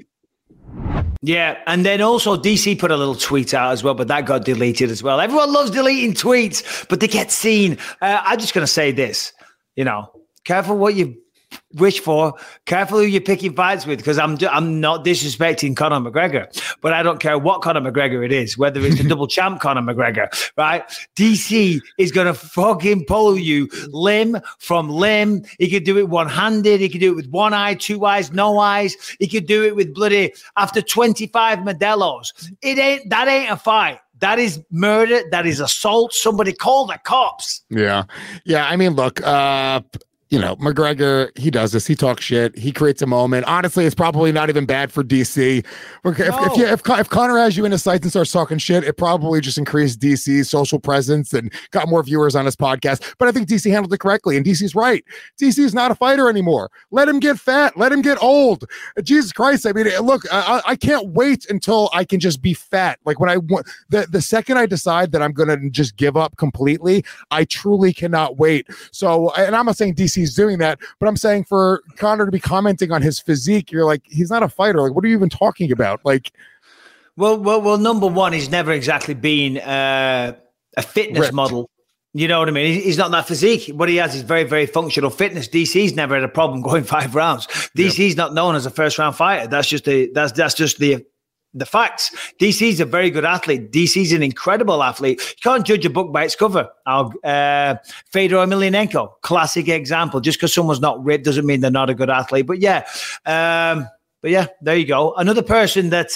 Yeah, and then also DC put a little tweet out as well, but that got deleted as well. Everyone loves deleting tweets, but they get seen. I'm just going to say this, careful what you wish for, careful who you're picking fights with, because I'm not disrespecting Conor McGregor, but I don't care what Conor McGregor it is, whether it's the double champ Conor McGregor, right? DC is going to fucking pull you limb from limb. He could do it one-handed. He could do it with one eye, two eyes, no eyes. He could do it with bloody after 25 Modelos. That ain't a fight. That is murder. That is assault. Somebody call the cops. Yeah. I mean, look, McGregor, he does this. He talks shit. He creates a moment. Honestly, it's probably not even bad for DC. If Conor has you in his sights and starts talking shit, it probably just increased DC's social presence and got more viewers on his podcast. But I think DC handled it correctly, and DC's right. DC's not a fighter anymore. Let him get fat. Let him get old. Jesus Christ. I mean, look, I can't wait until I can just be fat. Like when the second I decide that I'm going to just give up completely, I truly cannot wait. So, and I'm not saying DC DC's doing that. But I'm saying for Conor to be commenting on his physique, you're like, he's not a fighter. Like, what are you even talking about? Like, well. Number one, he's never exactly been a fitness model. You know what I mean? He's not that physique. What he has is very, very functional fitness. DC's never had a problem going 5 rounds. DC's not known as a first-round fighter. That's just the facts. DC's a very good athlete. DC's an incredible athlete. You can't judge a book by its cover. Fedor Emelianenko, classic example. Just because someone's not ripped doesn't mean they're not a good athlete. But yeah, there you go. Another person that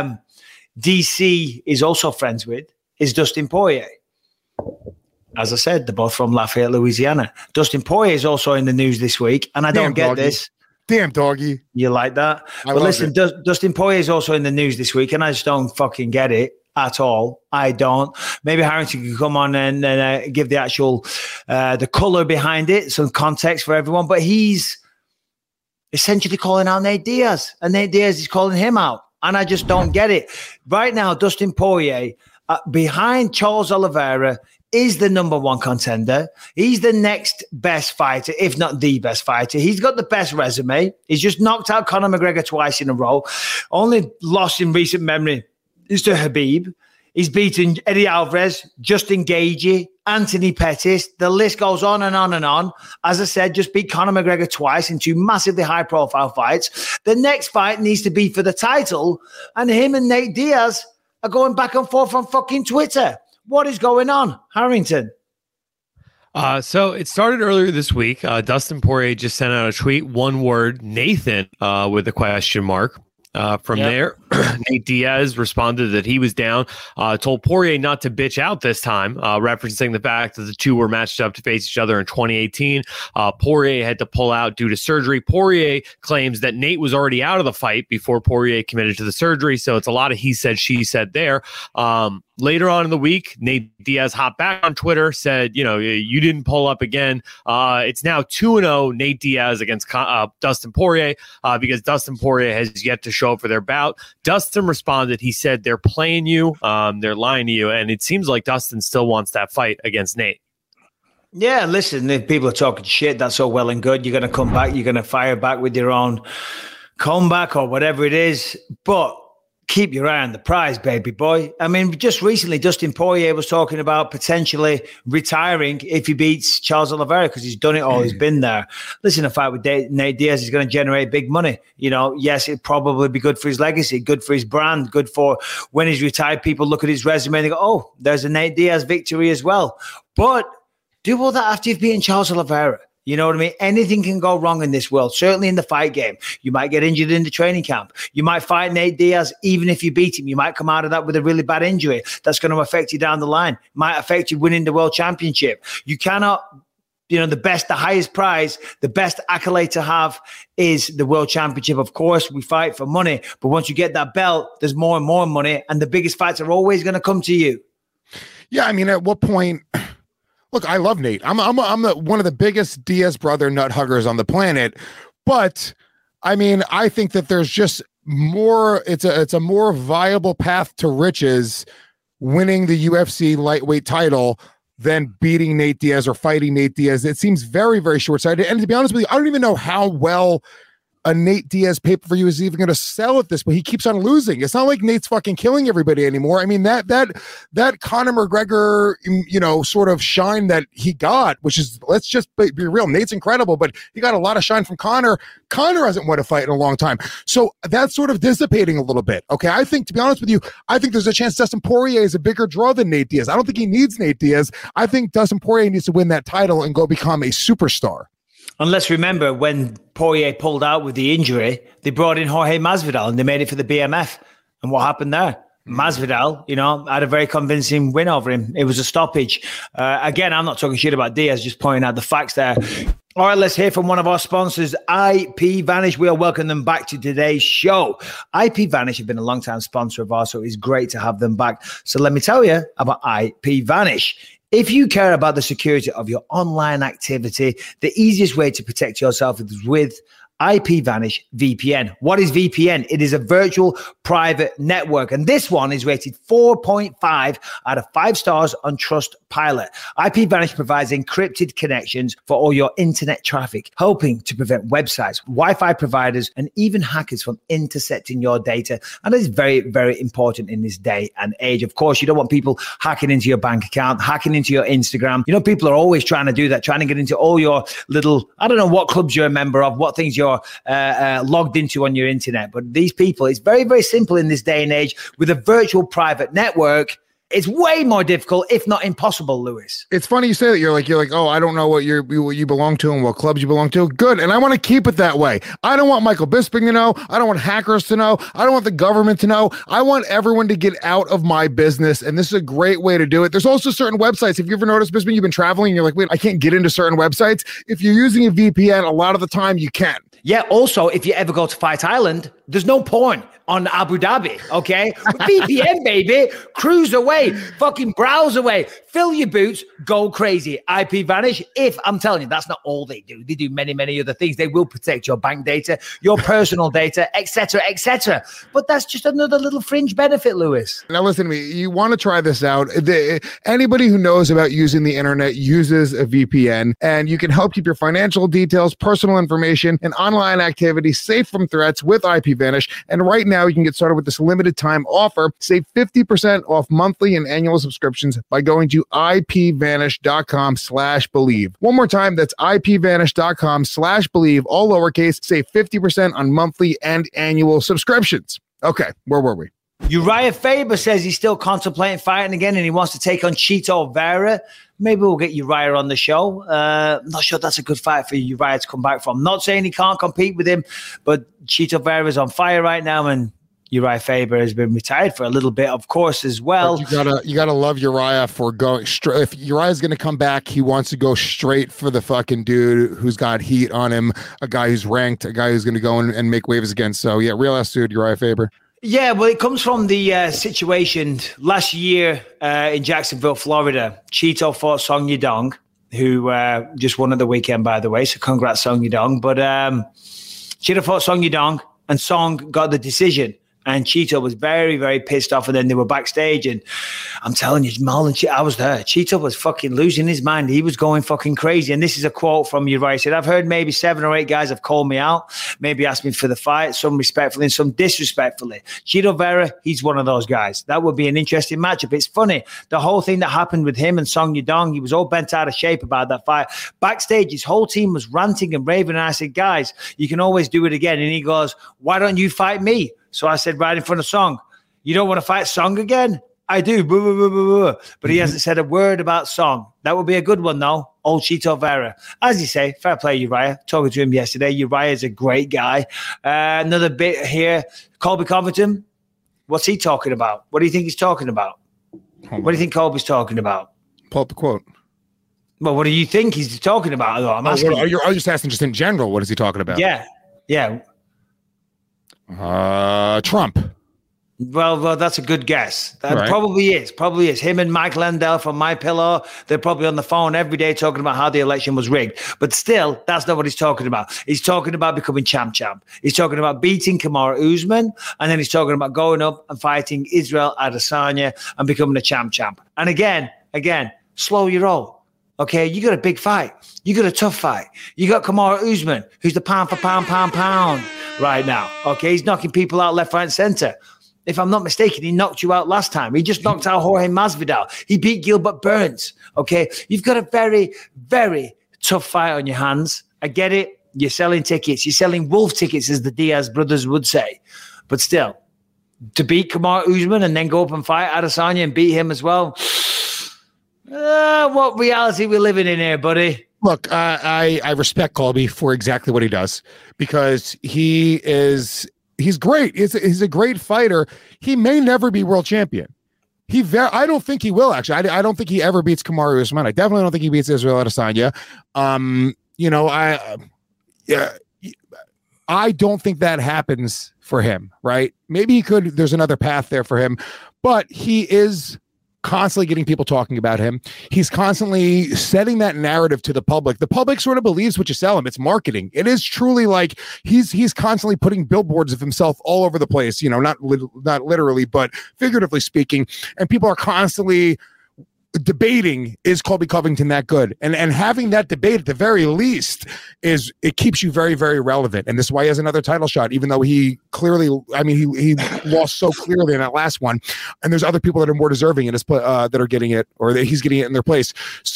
DC is also friends with is Dustin Poirier. As I said, they're both from Lafayette, Louisiana. Dustin Poirier is also in the news this week, and I don't get this. Damn, doggy. You like that? But listen, Dustin Poirier is also in the news this week, and I just don't fucking get it at all. I don't. Maybe Harrington can come on and give the actual the color behind it, some context for everyone. But he's essentially calling out Nate Diaz, and Nate Diaz is calling him out, and I just don't get it. Right now, Dustin Poirier, behind Charles Oliveira, is the number one contender. He's the next best fighter, if not the best fighter. He's got the best resume. He's just knocked out Conor McGregor twice in a row. Only loss in recent memory is to Khabib. He's beaten Eddie Alvarez, Justin Gaethje, Anthony Pettis. The list goes on and on and on. As I said, just beat Conor McGregor twice in 2 massively high-profile fights. The next fight needs to be for the title, and him and Nate Diaz are going back and forth on fucking Twitter. What is going on, Harrington? So it started earlier this week. Dustin Poirier just sent out a tweet, one word, Nathan, with a question mark. There, Nate Diaz responded that he was down, told Poirier not to bitch out this time, referencing the fact that the two were matched up to face each other in 2018. Poirier had to pull out due to surgery. Poirier claims that Nate was already out of the fight before Poirier committed to the surgery, so it's a lot of he said, she said there. Later on in the week, Nate Diaz hopped back on Twitter, said, you didn't pull up again. It's now 2-0 Nate Diaz against Dustin Poirier because Dustin Poirier has yet to show up for their bout. Dustin responded. He said, they're playing you. They're lying to you. And it seems like Dustin still wants that fight against Nate. Yeah, listen, if people are talking shit, that's all well and good. You're going to come back. You're going to fire back with your own comeback or whatever it is. But keep your eye on the prize, baby boy. I mean, just recently, Dustin Poirier was talking about potentially retiring if he beats Charles Oliveira because he's done it all. He's been there. Listen, a fight with Nate Diaz is going to generate big money. Yes, it'd probably be good for his legacy, good for his brand, good for when he's retired. People look at his resume and they go, oh, there's a Nate Diaz victory as well. But do all that after you've beaten Charles Oliveira. You know what I mean? Anything can go wrong in this world, certainly in the fight game. You might get injured in the training camp. You might fight Nate Diaz even if you beat him. You might come out of that with a really bad injury. That's going to affect you down the line. Might affect you winning the world championship. You cannot, the highest prize, the best accolade to have is the world championship. Of course, we fight for money. But once you get that belt, there's more and more money. And the biggest fights are always going to come to you. Yeah, I mean, at what point... Look, I love Nate. I'm one of the biggest Diaz brother nut huggers on the planet, but I mean, I think that there's just more. It's a more viable path to riches, winning the UFC lightweight title than beating Nate Diaz or fighting Nate Diaz. It seems very, very short-sighted. And to be honest with you, I don't even know how well a Nate Diaz pay-per-view is even going to sell at this, but he keeps on losing. It's not like Nate's fucking killing everybody anymore. I mean, that Conor McGregor, sort of shine that he got, which is, let's just be real, Nate's incredible, but he got a lot of shine from Conor. Conor hasn't won a fight in a long time. So that's sort of dissipating a little bit. Okay, I think, to be honest with you, I think there's a chance Dustin Poirier is a bigger draw than Nate Diaz. I don't think he needs Nate Diaz. I think Dustin Poirier needs to win that title and go become a superstar. And let's remember, when Poirier pulled out with the injury, they brought in Jorge Masvidal and they made it for the BMF. And what happened there? Masvidal, had a very convincing win over him. It was a stoppage. Again, I'm not talking shit about Diaz, just pointing out the facts there. All right, let's hear from one of our sponsors, IP Vanish. We'll welcome them back to today's show. IP Vanish have been a long-time sponsor of ours, so it's great to have them back. So let me tell you about IP Vanish. If you care about the security of your online activity, the easiest way to protect yourself is with IPVanish VPN. What is VPN? It is a virtual private network. And this one is rated 4.5 out of 5 stars on Trustpilot. IPVanish provides encrypted connections for all your internet traffic, helping to prevent websites, Wi-Fi providers, and even hackers from intercepting your data. And it's very, very important in this day and age. Of course, you don't want people hacking into your bank account, hacking into your Instagram. You know, people are always trying to do that, trying to get into all your little, I don't know what clubs you're a member of, what things you're logged into on your internet. But these people, it's very, very simple in this day and age. With a virtual private network, it's way more difficult, if not impossible, Lewis. It's funny you say that. You're like, oh, I don't know what you belong to and what clubs you belong to. Good. And I want to keep it that way. I don't want Michael Bisping to know. I don't want hackers to know. I don't want the government to know. I want everyone to get out of my business. And this is a great way to do it. There's also certain websites. If you ever noticed, Bisping, you've been traveling and you're like, wait, I can't get into certain websites. If you're using a VPN, a lot of the time you can. Yeah. Also, if you ever go to Fight Island, there's no porn on Abu Dhabi, okay? VPN, baby. Cruise away. Fucking browse away. Fill your boots. Go crazy. IPVanish. I'm telling you, that's not all they do. They do many, many other things. They will protect your bank data, your personal data, etc., etc. But that's just another little fringe benefit, Lewis. Now, listen to me. You want to try this out. Anybody who knows about using the internet uses a VPN, and you can help keep your financial details, personal information, and online activity safe from threats with IPVanish. And right now, you can get started with this limited time offer. Save 50% off monthly and annual subscriptions by going to IPVanish.com/believe. One more time, that's IPVanish.com/believe, all lowercase. Save 50% on monthly and annual subscriptions. Okay, where were we? Uriah Faber says he's still contemplating fighting again and he wants to take on Chito Vera. Maybe we'll get Uriah on the show. I'm not sure that's a good fight for Uriah to come back from. Not saying he can't compete with him, but Chito Vera is on fire right now, and Uriah Faber has been retired for a little bit, of course, as well. But you gotta love Uriah for going straight. If Uriah's gonna come back, he wants to go straight for the fucking dude who's got heat on him, a guy who's ranked, a guy who's gonna go and make waves against. So yeah, real ass dude, Uriah Faber. Yeah, well, it comes from the situation last year in Jacksonville, Florida. Chito fought Song Yadong, who just won at the weekend, by the way. So congrats, Song Yadong. But Chito fought Song Yadong, and Song got the decision. And Chito was very, very pissed off. And then they were backstage. And I'm telling you, Marlon, I was there. Chito was fucking losing his mind. He was going fucking crazy. And this is a quote from Uriah. He said, I've heard maybe 7 or 8 guys have called me out, maybe asked me for the fight, some respectfully and some disrespectfully. Chito Vera, he's one of those guys. That would be an interesting matchup. It's funny. The whole thing that happened with him and Song Yadong, he was all bent out of shape about that fight. Backstage, his whole team was ranting and raving. And I said, guys, you can always do it again. And he goes, why don't you fight me? So I said, right in front of Song, you don't want to fight Song again? I do. Boo, boo, boo, boo, boo. But he hasn't said a word about Song. That would be a good one, though. Old Chito Vera. As you say, fair play, Uriah. Talking to him yesterday. Uriah is a great guy. Another bit here. Colby Covington. What's he talking about? What do you think he's talking about? What do you think Colby's talking about? Pull up the quote. Well, what do you think he's talking about? Though? I'm asking. Are you just asking just in general? What is he talking about? Yeah. Trump. Well, that's a good guess. That right. Probably is. Him and Mike Lindell from My Pillow, they're probably on the phone every day talking about how the election was rigged. But still, that's not what he's talking about. He's talking about becoming champ. He's talking about beating Kamaru Usman, and then he's talking about going up and fighting Israel Adesanya and becoming a champ. And again, slow your roll. Okay, you got a big fight. You got a tough fight. You got Kamaru Usman, who's the pound for pound right now. Okay, he's knocking people out left, right, and center. If I'm not mistaken, he knocked you out last time. He just knocked out Jorge Masvidal. He beat Gilbert Burns. Okay, you've got a very, very tough fight on your hands. I get it. You're selling tickets. You're selling wolf tickets, as the Diaz brothers would say. But still, to beat Kamaru Usman and then go up and fight Adesanya and beat him as well. What reality we're living in here, buddy? Look, I respect Colby for exactly what he does, because he's great. He's a great fighter. He may never be world champion. I don't think he will, actually. I don't think he ever beats Kamaru Usman. I definitely don't think he beats Israel Adesanya. I don't think that happens for him, right? Maybe he could. There's another path there for him, but he is constantly getting people talking about him. He's constantly setting that narrative to the public. The public sort of believes what you sell him. It's marketing. It is truly like he's constantly putting billboards of himself all over the place, not literally, but figuratively speaking. And people are constantly debating, is Colby Covington that good? And having that debate at the very least it keeps you very, very relevant. And this is why he has another title shot, even though he clearly, he lost so clearly in that last one. And there's other people that are more deserving that are getting it, or that he's getting it in their place.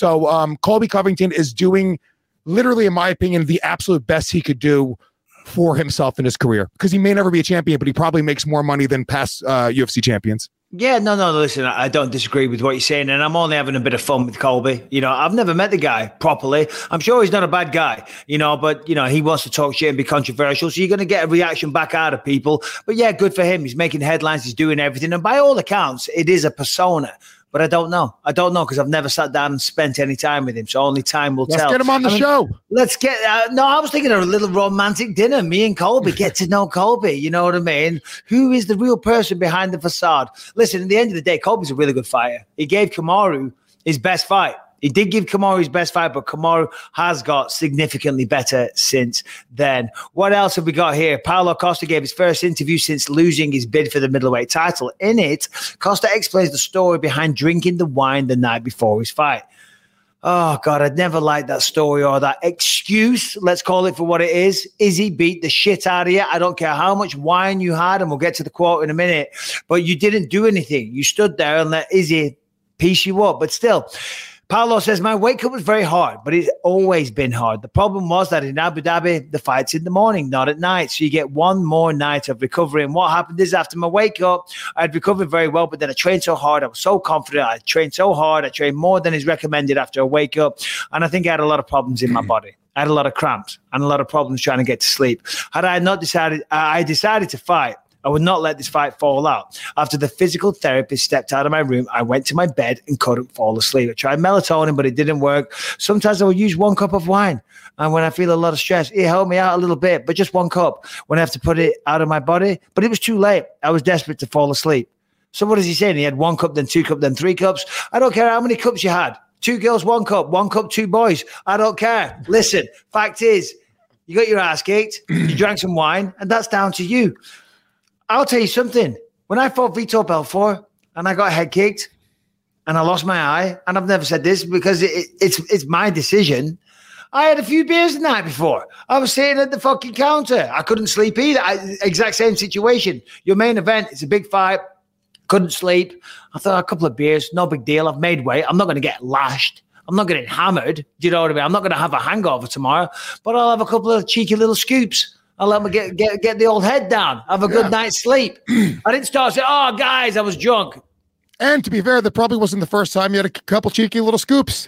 So Colby Covington is doing, literally, in my opinion, the absolute best he could do for himself in his career, because he may never be a champion, but he probably makes more money than past UFC champions. Yeah, no, listen, I don't disagree with what you're saying, and I'm only having a bit of fun with Colby. I've never met the guy properly. I'm sure he's not a bad guy, but, he wants to talk shit and be controversial, so you're going to get a reaction back out of people. But yeah, good for him. He's making headlines, he's doing everything, and by all accounts, it is a persona. But I don't know because I've never sat down and spent any time with him. So only time will tell. Let's get him on the show. Let's get. I was thinking of a little romantic dinner. Me and Colby get to know Colby. You know what I mean? Who is the real person behind the facade? Listen, at the end of the day, Colby's a really good fighter. He gave Kamaru his best fight. He did give Kamaru his best fight, but Kamaru has got significantly better since then. What else have we got here? Paulo Costa gave his first interview since losing his bid for the middleweight title. In it, Costa explains the story behind drinking the wine the night before his fight. Oh, God, I'd never liked that story or that excuse. Let's call it for what it is. Izzy beat the shit out of you. I don't care how much wine you had, and we'll get to the quote in a minute, but you didn't do anything. You stood there and let Izzy piece you up, but still. Paulo says, my weight cut was very hard, but it's always been hard. The problem was that in Abu Dhabi, the fight's in the morning, not at night. So you get one more night of recovery. And what happened is after my wake up, I'd recovered very well, but then I trained so hard. I was so confident. I trained so hard. I trained more than is recommended after a wake up. And I think I had a lot of problems in my body. I had a lot of cramps and a lot of problems trying to get to sleep. Had I not decided, I decided to fight. I would not let this fight fall out. After the physical therapist stepped out of my room, I went to my bed and couldn't fall asleep. I tried melatonin, but it didn't work. Sometimes I would use 1 cup of wine. And when I feel a lot of stress, it helped me out a little bit, but just 1 cup when I have to put it out of my body. But it was too late. I was desperate to fall asleep. So what is he saying? He had 1 cup, then 2 cups, then 3 cups. I don't care how many cups you had. 2 girls, 1 cup, 1 cup, 2 boys. I don't care. Listen, fact is, you got your ass kicked, you drank some wine, and that's down to you. I'll tell you something. When I fought Vitor Belfort and I got head kicked and I lost my eye, and I've never said this because it's my decision, I had a few beers the night before. I was sitting at the fucking counter. I couldn't sleep either. Exact same situation. Your main event, it's a big fight. Couldn't sleep. I thought a couple of beers, no big deal. I've made weight. I'm not going to get lashed. I'm not getting hammered. Do you know what I mean? I'm not going to have a hangover tomorrow, but I'll have a couple of cheeky little scoops. I'll let me get the old head down, have a good night's sleep. I didn't start saying, oh, guys, I was drunk. And to be fair, that probably wasn't the first time you had a couple cheeky little scoops.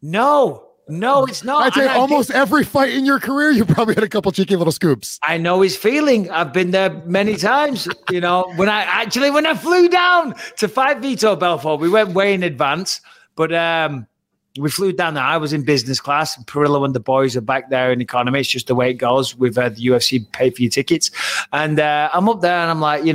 No, it's not. I'd say almost every fight in your career, you probably had a couple cheeky little scoops. I know his feeling. I've been there many times. When I flew down to fight Vitor Belfort, we went way in advance, but we flew down there. I was in business class. Perillo and the boys are back there in economy. It's just the way it goes. We've had the UFC pay for your tickets. And I'm up there and I'm like,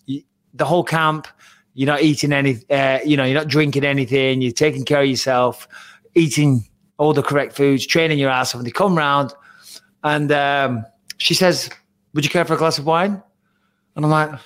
the whole camp, you're not eating any, you're not drinking anything. You're taking care of yourself, eating all the correct foods, training your ass off. And they come round and she says, would you care for a glass of wine? And I'm like,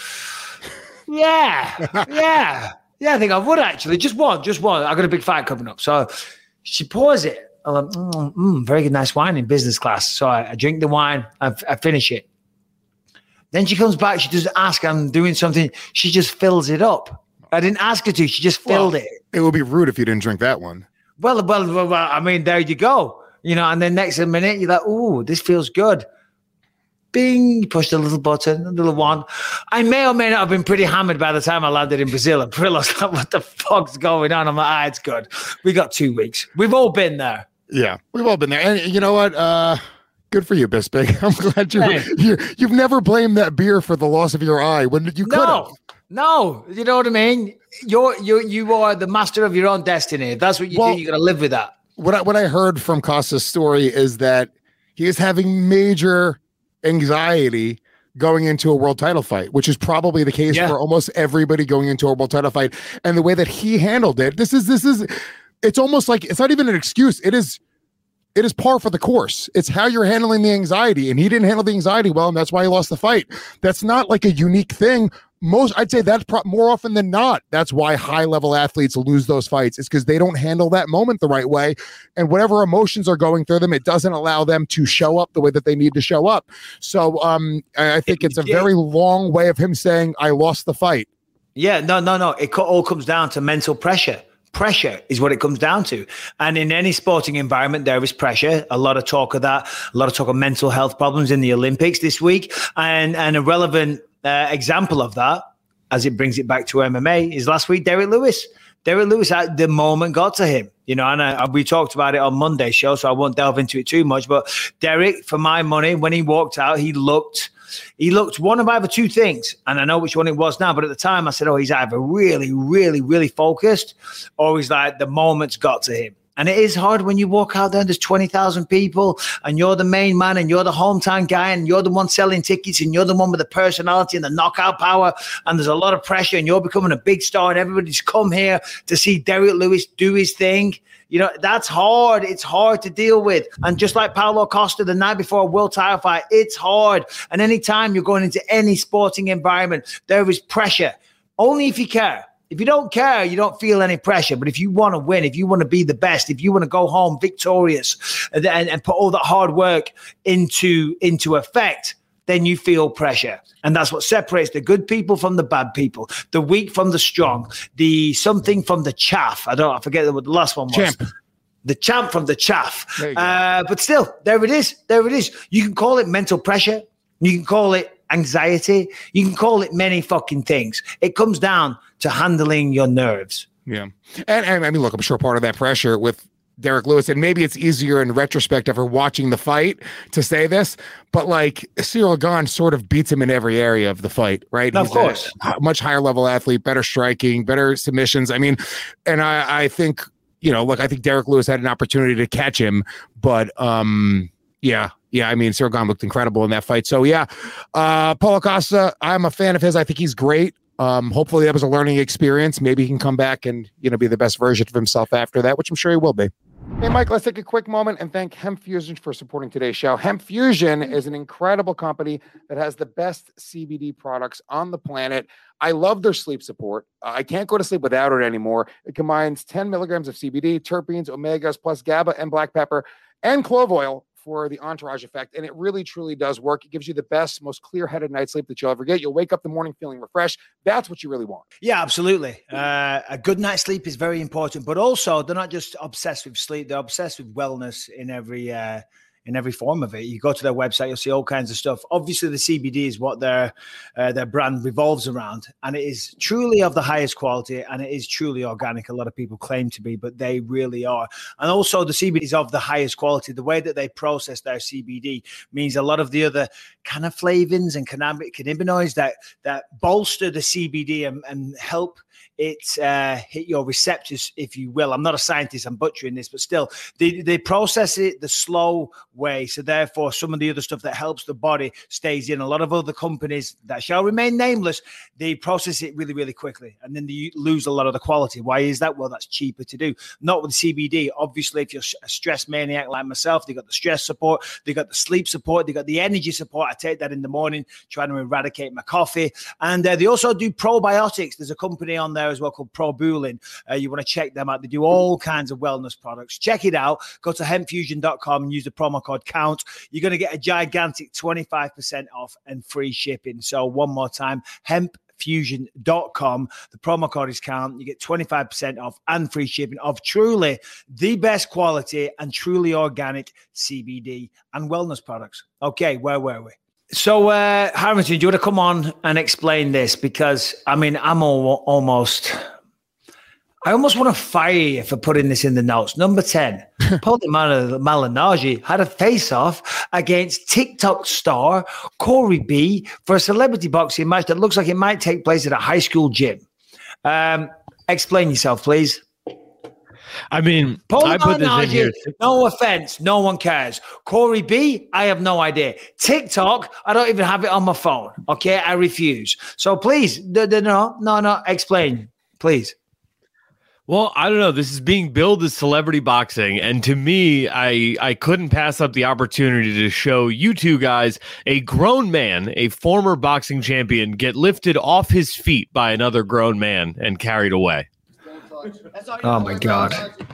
yeah. Yeah, I think I would actually. Just one. I got a big fight coming up. So she pours it. I'm like, very good, nice wine in business class. So I drink the wine. I finish it. Then she comes back. She doesn't ask. I'm doing something. She just fills it up. I didn't ask her to. She just filled it. It would be rude if you didn't drink that one. Well, I mean, there you go. And then next minute, you're like, ooh, this feels good. Bing, push the little button, a little one. I may or may not have been pretty hammered by the time I landed in Brazil. And Perillo's like, what the fuck's going on? I'm like, it's good. We got 2 weeks. We've all been there. Yeah, we've all been there. And you know what? Good for you, Bisping. I'm glad you've never blamed that beer for the loss of your eye when you could have. No, you know what I mean? You are the master of your own destiny. If that's what you do, you got to live with that. What I heard from Costa's story is that he is having major anxiety going into a world title fight, which is probably the case for almost everybody going into a world title fight. And the way that he handled it, it's almost like, it's not even an excuse. It is par for the course. It's how you're handling the anxiety, and he didn't handle the anxiety well, and that's why he lost the fight. That's not like a unique thing. I'd say that's more often than not. That's why high-level athletes lose those fights. It's because they don't handle that moment the right way, and whatever emotions are going through them, it doesn't allow them to show up the way that they need to show up. So I think it's a very long way of him saying, I lost the fight. Yeah, no. It all comes down to mental pressure. Pressure is what it comes down to. And in any sporting environment, there is pressure. A lot of talk of that, a lot of talk of mental health problems in the Olympics this week. And a relevant example of that, as it brings it back to MMA, is last week, Derek Lewis. Derek Lewis, at the moment, got to him. And we talked about it on Monday's show, so I won't delve into it too much. But Derek, for my money, when he walked out, he looked one of either two things. And I know which one it was now, but at the time I said, he's either really, really, really focused, or he's like, the moment's got to him. And it is hard when you walk out there and there's 20,000 people and you're the main man and you're the hometown guy and you're the one selling tickets and you're the one with the personality and the knockout power, and there's a lot of pressure and you're becoming a big star and everybody's come here to see Derek Lewis do his thing. That's hard. It's hard to deal with. And just like Paulo Costa the night before a world title fight, it's hard. And anytime you're going into any sporting environment, there is pressure. Only if you care. If you don't care, you don't feel any pressure. But if you want to win, if you want to be the best, if you want to go home victorious and put all that hard work into effect, then you feel pressure. And that's what separates the good people from the bad people, the weak from the strong, the something from the chaff. I forget what the last one was. Champ. The champ from the chaff. But still, there it is. There it is. You can call it mental pressure. You can call it anxiety. You can call it many fucking things. It comes down to handling your nerves. Yeah. And I mean, look, I'm sure part of that pressure with Derek Lewis, and maybe it's easier in retrospect after watching the fight to say this, but like Ciryl Gane sort of beats him in every area of the fight, right? Of course. A much higher level athlete, better striking, better submissions. I mean, and I think, I think Derek Lewis had an opportunity to catch him, but yeah. I mean, Ciryl Gane looked incredible in that fight. So yeah, Paulo Costa, I'm a fan of his. I think he's great. Hopefully that was a learning experience. Maybe he can come back and, be the best version of himself after that, which I'm sure he will be. Hey, Mike, let's take a quick moment and thank Hemp Fusion for supporting today's show. Hemp Fusion is an incredible company that has the best CBD products on the planet. I love their sleep support. I can't go to sleep without it anymore. It combines 10 milligrams of CBD, terpenes, omegas, plus GABA and black pepper and clove oil for the entourage effect. And it really, truly does work. It gives you the best, most clear-headed night's sleep that you'll ever get. You'll wake up in the morning feeling refreshed. That's what you really want. Yeah, absolutely. A good night's sleep is very important, but also they're not just obsessed with sleep. They're obsessed with wellness in every form of it. You go to their website, you'll see all kinds of stuff. Obviously, the CBD is what their brand revolves around, and it is truly of the highest quality, and it is truly organic. A lot of people claim to be, but they really are. And also, the CBD is of the highest quality. The way that they process their CBD means a lot of the other cannabinoids and cannabinoids that bolster the CBD and help it hit your receptors, if you will. I'm not a scientist, I'm butchering this, but still, they process it the slow way. So therefore, some of the other stuff that helps the body stays in. A lot of other companies that shall remain nameless, they process it really, really quickly. And then they lose a lot of the quality. Why is that? Well, that's cheaper to do. Not with CBD. Obviously, if you're a stress maniac like myself, they got the stress support, they got the sleep support, they got the energy support. I take that in the morning, trying to eradicate my coffee. And they also do probiotics. There's a company on there as well called ProBulin. You want to check them out. They do all kinds of wellness products. Check it out. Go to hempfusion.com and use the promo code COUNT. You're going to get a gigantic 25% off and free shipping. So one more time, hempfusion.com. The promo code is COUNT. You get 25% off and free shipping of truly the best quality and truly organic CBD and wellness products. Okay, where were we? So, Harrington, do you want to come on and explain this? Because, I mean, I almost want to fire you for putting this in the notes. Number 10, Paulie Malignaggi had a face-off against TikTok star Corey B for a celebrity boxing match that looks like it might take place at a high school gym. Explain yourself, please. I mean, Paul I put this in here. No offense, no one cares. Corey B, I have no idea. TikTok, I don't even have it on my phone. Okay, I refuse. So please, no, explain, please. Well, I don't know. This is being billed as celebrity boxing. And to me, I couldn't pass up the opportunity to show you two guys a grown man, a former boxing champion, get lifted off his feet by another grown man and carried away. Oh, my God.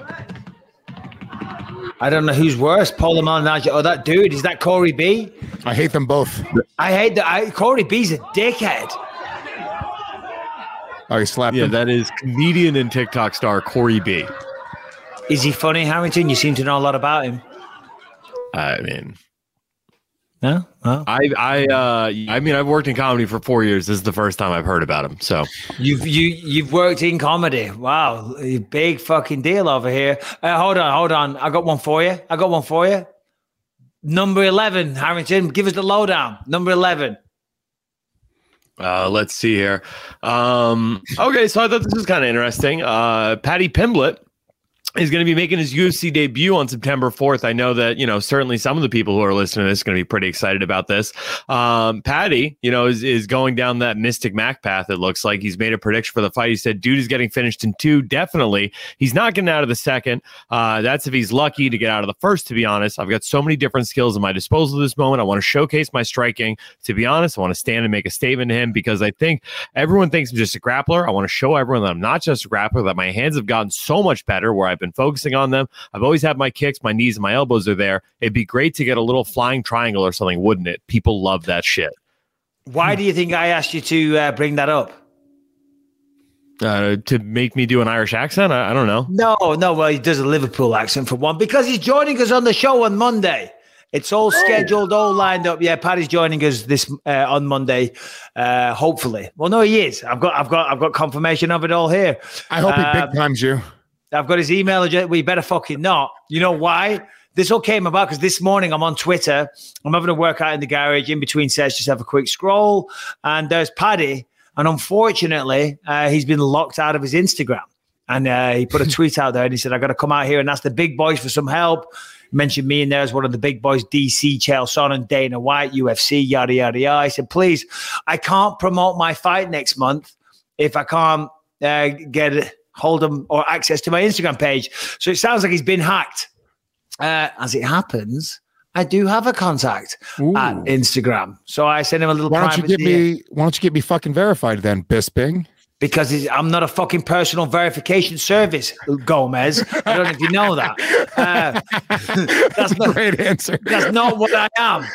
I don't know who's worse, Paul Malignaggi or that dude. Is that Corey B? I hate them both. I hate that. Corey B's a dickhead. Oh, he slapped him? That is comedian and TikTok star Corey B. Is he funny, Harrington? You seem to know a lot about him. I mean, no. Well. I mean, I've worked in comedy for 4 years. This is the first time I've heard about him. So you've worked in comedy. Wow, big fucking deal over here. Hold on. I got one for you. Number 11, Harrington. Give us the lowdown. Number 11. Let's see here. Okay, so I thought this was kind of interesting. Paddy Pimblett is going to be making his UFC debut on September 4th. I know that, certainly some of the people who are listening to this are going to be pretty excited about this. Paddy, is going down that Mystic Mac path. It looks like he's made a prediction for the fight. He said, dude is getting finished in 2. Definitely. He's not getting out of the second. That's if he's lucky to get out of the first, to be honest. I've got so many different skills at my disposal at this moment. I want to showcase my striking. To be honest, I want to stand and make a statement to him because I think everyone thinks I'm just a grappler. I want to show everyone that I'm not just a grappler, that my hands have gotten so much better where I've been focusing on them. I've always had my kicks, my knees, and my elbows are there. It'd be great to get a little flying triangle or something, wouldn't it? People love that shit. Why do you think I asked you to bring that up? To make me do an Irish accent? I don't know. No. Well, he does a Liverpool accent for one because he's joining us on the show on Monday. It's all scheduled, all lined up. Yeah, Paddy's joining us this on Monday, hopefully. Well, no, he is. I've got confirmation of it all here. I hope he big times you. I've got his email address. We better fucking not. You know why? This all came about because this morning I'm on Twitter. I'm having a workout in the garage. In between sets, just have a quick scroll. And there's Paddy. And unfortunately, he's been locked out of his Instagram. And he put a tweet out there and he said, I got to come out here and ask the big boys for some help. Mentioned me in there as one of the big boys, DC, Chael Sonnen, Dana White, UFC, yada, yada, yada. I said, please, I can't promote my fight next month if I can't get hold of or access to my Instagram page. So it sounds like he's been hacked. As it happens, I do have a contact at Instagram. So I sent him a little private DM. Why don't you get me fucking verified then, Bisping? Because I'm not a fucking personal verification service, Gomez. I don't know if you know that. That's not, great answer. That's not what I am.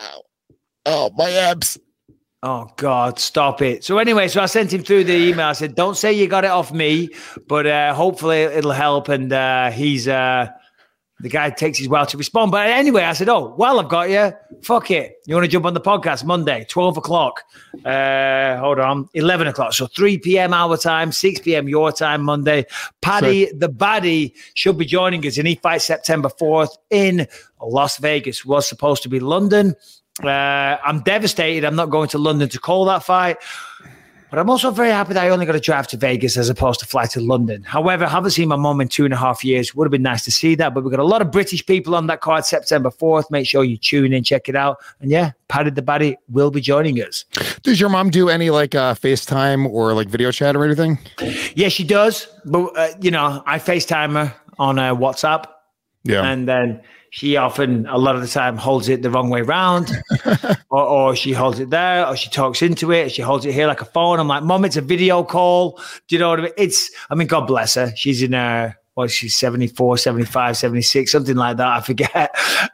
Oh, my abs. Oh, God, stop it. So anyway, so I sent him through the email. I said, don't say you got it off me, but hopefully it'll help. And he's the guy takes his while to respond. But anyway, I said, oh, well, I've got you. Fuck it. You want to jump on the podcast Monday, 12 o'clock. Hold on, 11 o'clock. So 3 p.m. our time, 6 p.m. your time Monday. Paddy the Baddie should be joining us. And he fights September 4th in Las Vegas. Was supposed to be London. I'm devastated. I'm not going to London to call that fight. But I'm also very happy that I only got to drive to Vegas as opposed to fly to London. However, I haven't seen my mom in 2.5 years. Would have been nice to see that. But we've got a lot of British people on that card September 4th. Make sure you tune in, check it out. And yeah, Paddy the Baddie will be joining us. Does your mom do any FaceTime or video chat or anything? Yeah, she does. But, I FaceTime her on WhatsApp. Yeah. And then she often, a lot of the time, holds it the wrong way around, or she holds it there, or she talks into it, she holds it here like a phone. I'm like, Mom, it's a video call. Do you know what I mean? God bless her. She's in her, she's 74, 75, 76, something like that. I forget.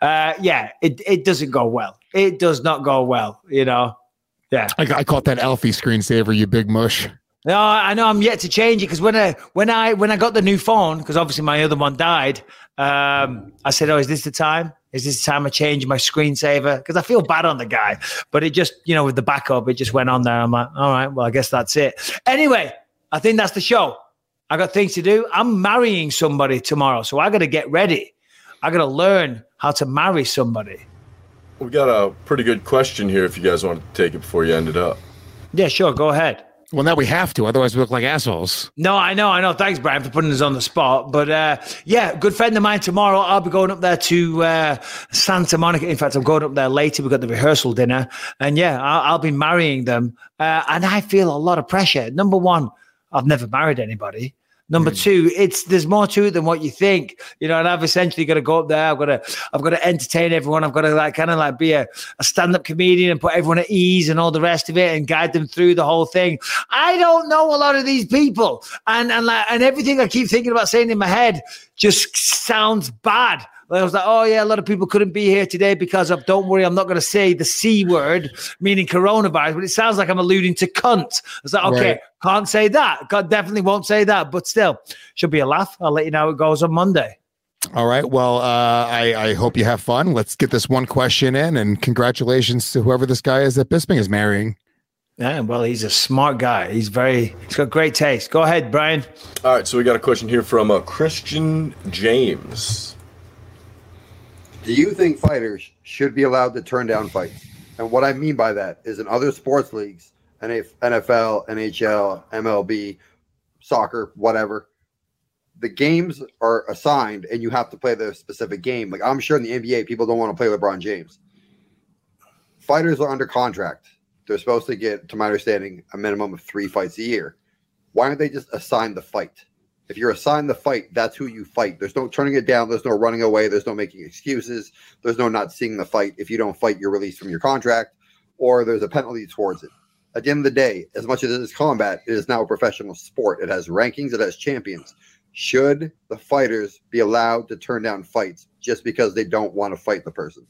It doesn't go well. It does not go well, Yeah. I caught that Alfie screensaver, you big mush. No, I know I'm yet to change it because when I got the new phone, because obviously my other one died, I said, "Oh, is this the time? Is this the time I change my screensaver?" Because I feel bad on the guy, but it just, with the backup, it just went on there. I'm like, all right, well, I guess that's it. Anyway, I think that's the show. I got things to do. I'm marrying somebody tomorrow, so I got to get ready. I got to learn how to marry somebody. We got a pretty good question here if you guys want to take it before you end it up. Yeah, sure. Go ahead. Well, now we have to, otherwise we look like assholes. No, I know. Thanks, Brian, for putting us on the spot. But yeah, good friend of mine tomorrow. I'll be going up there to Santa Monica. In fact, I'm going up there later. We've got the rehearsal dinner. And yeah, I'll be marrying them. And I feel a lot of pressure. Number one, I've never married anybody. Number two, there's more to it than what you think, and I've essentially got to go up there. I've got to entertain everyone. I've got to be a stand-up comedian and put everyone at ease and all the rest of it and guide them through the whole thing. I don't know a lot of these people, and everything I keep thinking about saying in my head just sounds bad. I was like, oh, yeah, a lot of people couldn't be here today because of, don't worry, I'm not going to say the C word, meaning coronavirus, but it sounds like I'm alluding to cunt. I was like, okay, Can't say that. God definitely won't say that, but still, should be a laugh. I'll let you know how it goes on Monday. All right. Well, I hope you have fun. Let's get this one question in, and congratulations to whoever this guy is that Bisping is marrying. Yeah, well, he's a smart guy. He's got great taste. Go ahead, Brian. All right, so we got a question here from Christian James. Do you think fighters should be allowed to turn down fights? And what I mean by that is in other sports leagues, NFL, NHL, MLB, soccer, whatever, the games are assigned and you have to play the specific game. Like I'm sure in the NBA, people don't want to play LeBron James. Fighters are under contract. They're supposed to get, to my understanding, a minimum of 3 fights a year. Why aren't they just assigned the fight? If you're assigned the fight, that's who you fight. There's no turning it down. There's no running away. There's no making excuses. There's no not seeing the fight. If you don't fight, you're released from your contract, or there's a penalty towards it. At the end of the day, as much as it is combat, it is now a professional sport. It has rankings. It has champions. Should the fighters be allowed to turn down fights just because they don't want to fight the person?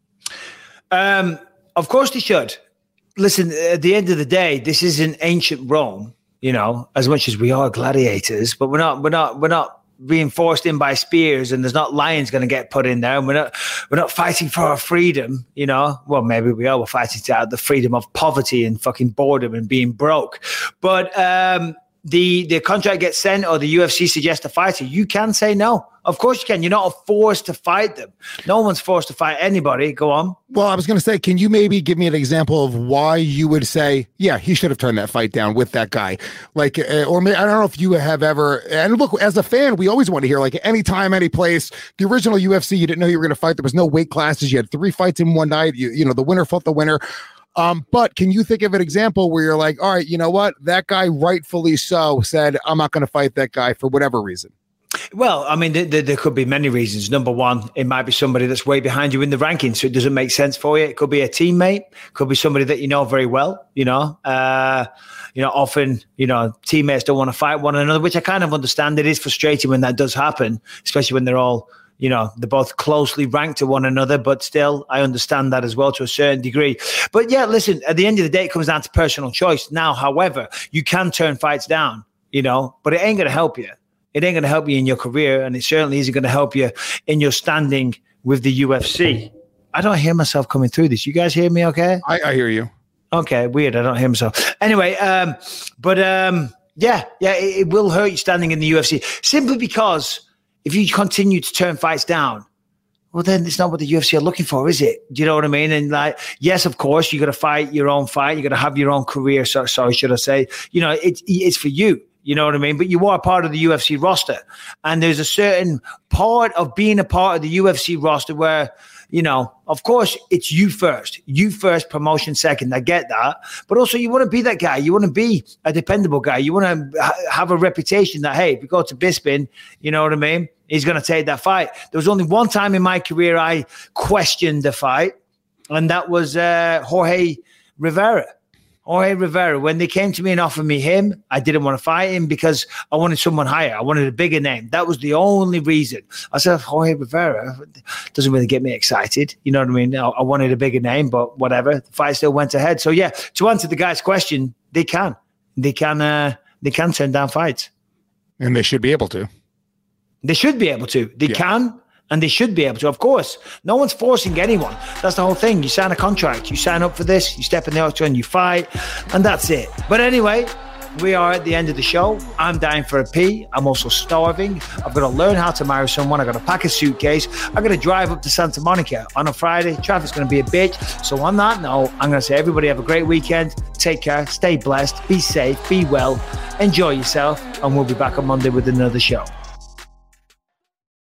Of course they should. Listen, at the end of the day, this is an ancient Rome. As much as we are gladiators, but we're not reinforced in by spears, and there's not lions going to get put in there, and we're not fighting for our freedom. Well, maybe we are. We're fighting to the freedom of poverty and fucking boredom and being broke. But the contract gets sent, or the UFC suggests a fighter, you can say no. Of course you can. You're not forced to fight them. No one's forced to fight anybody. Go on. Well, I was going to say, can you maybe give me an example of why you would say, yeah, he should have turned that fight down with that guy? Like, or maybe, I don't know if you have ever, and look, as a fan, we always want to hear, like, anytime, any place, the original UFC, you didn't know you were going to fight. There was no weight classes. You had 3 fights in one night. You know, the winner fought the winner. But can you think of an example where you're like, all right, you know what? That guy rightfully so said, I'm not going to fight that guy for whatever reason. Well, I mean, there could be many reasons. Number one, it might be somebody that's way behind you in the rankings, so it doesn't make sense for you. It could be a teammate, could be somebody that you know very well. Often, teammates don't want to fight one another, which I kind of understand. It is frustrating when that does happen, especially when they're all, they're both closely ranked to one another. But still, I understand that as well to a certain degree. But yeah, listen, at the end of the day, it comes down to personal choice. Now, however, you can turn fights down, but it ain't going to help you. It ain't going to help you in your career, and it certainly isn't going to help you in your standing with the UFC. I don't hear myself coming through this. You guys hear me okay? I hear you. Okay, weird. I don't hear myself. Anyway, it will hurt you standing in the UFC, simply because if you continue to turn fights down, well, then it's not what the UFC are looking for, is it? Do you know what I mean? And yes, of course, you got to fight your own fight. You got to have your own career. Sorry, should I say? It's for you. You know what I mean? But you are part of the UFC roster. And there's a certain part of being a part of the UFC roster where, of course, it's you first. You first, promotion second. I get that. But also, you want to be that guy. You want to be a dependable guy. You want to have a reputation that, hey, if we go to Bisping, you know what I mean? He's going to take that fight. There was only one time in my career I questioned the fight, and that was Jorge Rivera. Jorge Rivera, when they came to me and offered me him, I didn't want to fight him because I wanted someone higher. I wanted a bigger name. That was the only reason. I said, Jorge Rivera doesn't really get me excited. You know what I mean? I wanted a bigger name, but whatever. The fight still went ahead. So yeah, to answer the guy's question, they can turn down fights. And they should be able to. They should be able to. They can. And they should be able to. Of course, no one's forcing anyone. That's the whole thing. You sign a contract. You sign up for this. You step in the octagon. You fight. And that's it. But anyway, we are at the end of the show. I'm dying for a pee. I'm also starving. I've got to learn how to marry someone. I've got to pack a suitcase. I've got to drive up to Santa Monica on a Friday. Traffic's going to be a bitch. So on that note, I'm going to say everybody have a great weekend. Take care. Stay blessed. Be safe. Be well. Enjoy yourself. And we'll be back on Monday with another show.